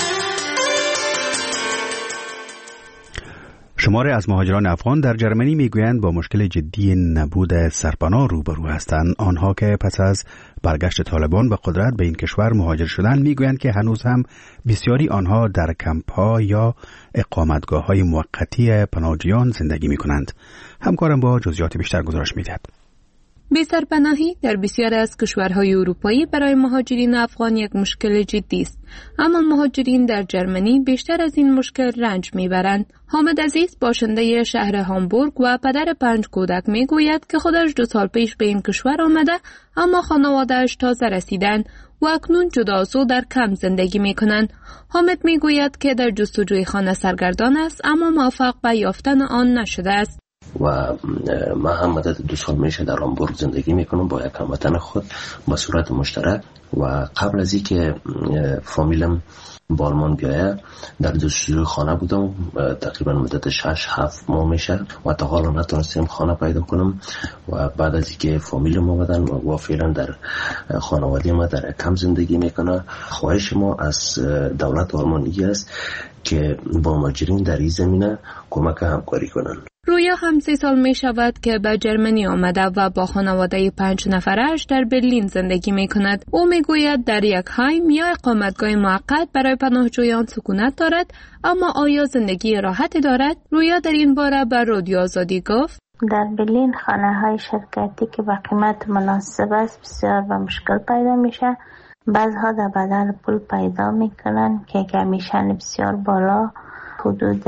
شماری از مهاجران افغان در جرمنی میگویند با مشکل جدی نبود سرپناه روبرو هستند. آنها که پس از برگشت طالبان به قدرت به این کشور مهاجر شدند میگویند که هنوز هم بسیاری آنها در کمپ‌ها یا اقامتگاه‌های موقتی پناهجویان زندگی می‌کنند. همکارم با جزئیات بیشتر گزارش می‌دهد. بی‌سرپناهی در بسیاری از کشورهای اروپایی برای مهاجرین افغان یک مشکل جدی است، اما مهاجرین در جرمنی بیشتر از این مشکل رنج میبرند. حامد عزیز، باشنده شهر هامبورگ و پدر 5 کودک، میگوید که خودش 2 سال پیش به این کشور آمده، اما خانواده‌اش تازه رسیدند و اکنون جداسو در کمپ زندگی میکنند. حامد میگوید که در جستجوی خانه سرگردان است، اما موفق به یافتن آن نشده است. و من هم مدت 2 سال میشه در هامبورگ زندگی میکنم با یک هموطن خود به صورت مشترک و قبل از این که فامیلم بالمان بیایه در جستجوی خانه بودم تقریبا مدت 6-7 ماه میشه و تا حالا نتونستم خانه پیدا کنم و بعد از اینکه فامیلم اومدن و فعلا در خانواده ما در کم زندگی میکنه. خواهش ما از دولت آلمانی است که با مهاجرین در این زمینه کمک همکاری کنند. رویا هم 3 سال می شود که به جرمنی آمده و با خانواده 5 نفرش در برلین زندگی می کند. او می گوید در یک هایم یا اقامتگاه موقت برای پناهجویان سکونت دارد، اما آیا زندگی راحتی دارد؟ رویا در این باره به رادیو آزادی گفت: در برلین خانه های شرکتی که با قیمت مناسب است بسیار به مشکل پیدا میشه. بعضها در بدل پول پیدا میکنن که کمیشن بسیار بالا، حدود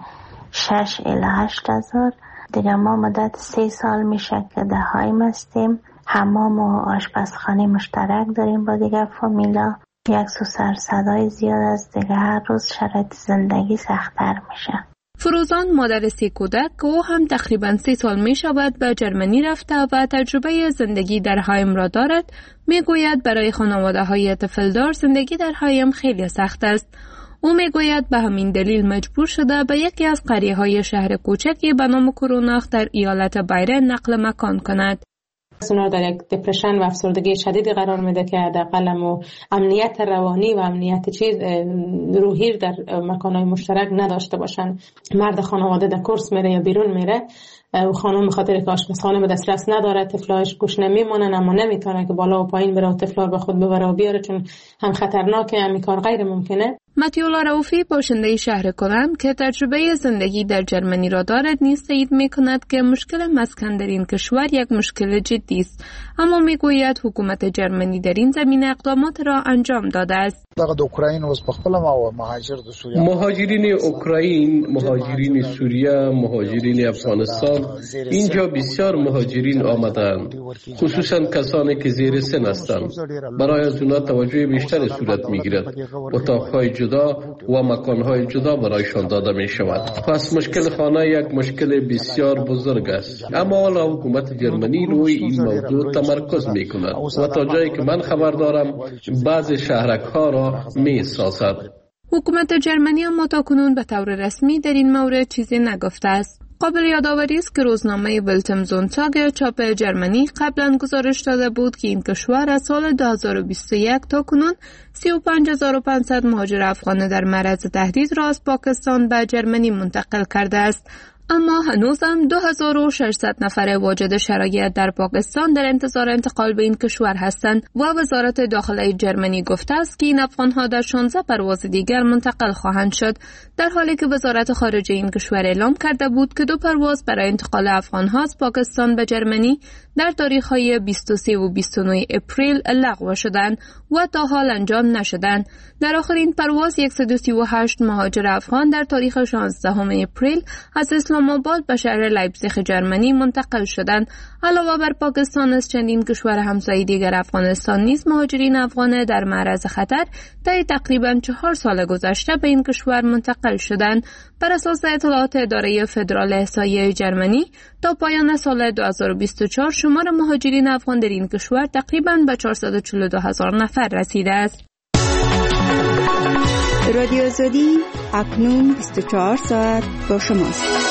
6 الی 8 هزار. دیگه ما مدت 3 سال میشه که در هایم هستیم. حمام و آشپزخانه مشترک داریم با دیگه فامیلا. یک سو سرصدای زیاد از دیگه هر روز شرایط زندگی سخت‌تر میشه. فروزان، مادر 3 کودک، او هم تقریباً 3 سال می شود به جرمنی رفته و تجربه زندگی در هایم را دارد. می گوید برای خانواده های طفلدار زندگی در هایم خیلی سخت است. او می گوید به همین دلیل مجبور شده به یکی از قریه های شهر کوچکی به نام کروناخ در ایالت بایرن نقل مکان کند. اونا در یک دپرشن و افسردگی شدیدی قرار میده که حداقل امنیت روانی و امنیت روحی در مکانهای مشترک نداشته باشن. مرد خانواده در کورس میره یا بیرون میره و خانم بخاطر که آشپزخانه به دسترس نداره طفلاش گوش نمیمونن، اما نمیتونه که بالا و پایین بره و طفلا به خود ببره و بیاره، چون هم خطرناکه، هم کار غیر ممکنه. متیولا رؤوفی، باشنده شهر کلن که تجربه زندگی در جرمنی را دارد، نیز تایید می‌کند که مشکل مسکن در این کشور یک مشکل جدی است، اما می‌گوید حکومت جرمنی در این زمینه اقدامات را انجام داده است. دغه د اوکراین اوس په خپل مهاجر د سوریه مهاجرین اوکراین، مهاجرین سوریه، مهاجرین افغانستان، اینجا بسیار مهاجرین آمدند، خصوصا کسانی که زیر سن هستند. برای از اونا توجه بیشتری صورت میگیرد. اتاقهای جدا و مکانهای جدا برایشان داده می شود. پس مشکل خانه یک مشکل بسیار بزرگ است. اما حالا حکومت جرمنی روی این موضوع تمرکز می کند و تا جایی که من خبر دارم بعضی شهرک ها را می سازد. حکومت جرمنی اما تاکنون به طور رسمی در این مورد چیزی نگفته است. قابل یادآوری است که روزنامه ولتم زونتاگ چاپ جرمنی قبلا گزارش داده بود که این کشور از سال 2021 تا کنون 35500 مهاجر افغان در معرض تهدید را از پاکستان به جرمنی منتقل کرده است. اما هنوزم 2600 نفر واجد شرایط در پاکستان در انتظار انتقال به این کشور هستند و وزارت داخله جرمنی گفته است که این افغان‌ها در 16 پرواز دیگر منتقل خواهند شد، در حالی که وزارت خارجه این کشور اعلام کرده بود که 2 پرواز برای انتقال افغان‌ها از پاکستان به جرمنی در تاریخ‌های 23 و 29 اپریل لغو شدند و تا حال انجام نشدند. در آخرین پرواز 138 مهاجر افغان در تاریخ 16 اپریل از اسلام آباد به شهر لایپزیگ جرمنی منتقل شدند. علاوه بر پاکستان از چندین کشور همسایه دیگر افغانستان نیز مهاجرین افغان در معرض خطر طی تقریباً 4 سال گذشته به این کشور منتقل شدند. بر اساس اطلاعات اداره فدرال احصایه جرمنی تا پایان سال 2024 شمار مهاجرین افغان در این کشور تقریباً به 442,000 نفر رسیده است. رادیو آزادی اکنون 24 ساعت با شماست.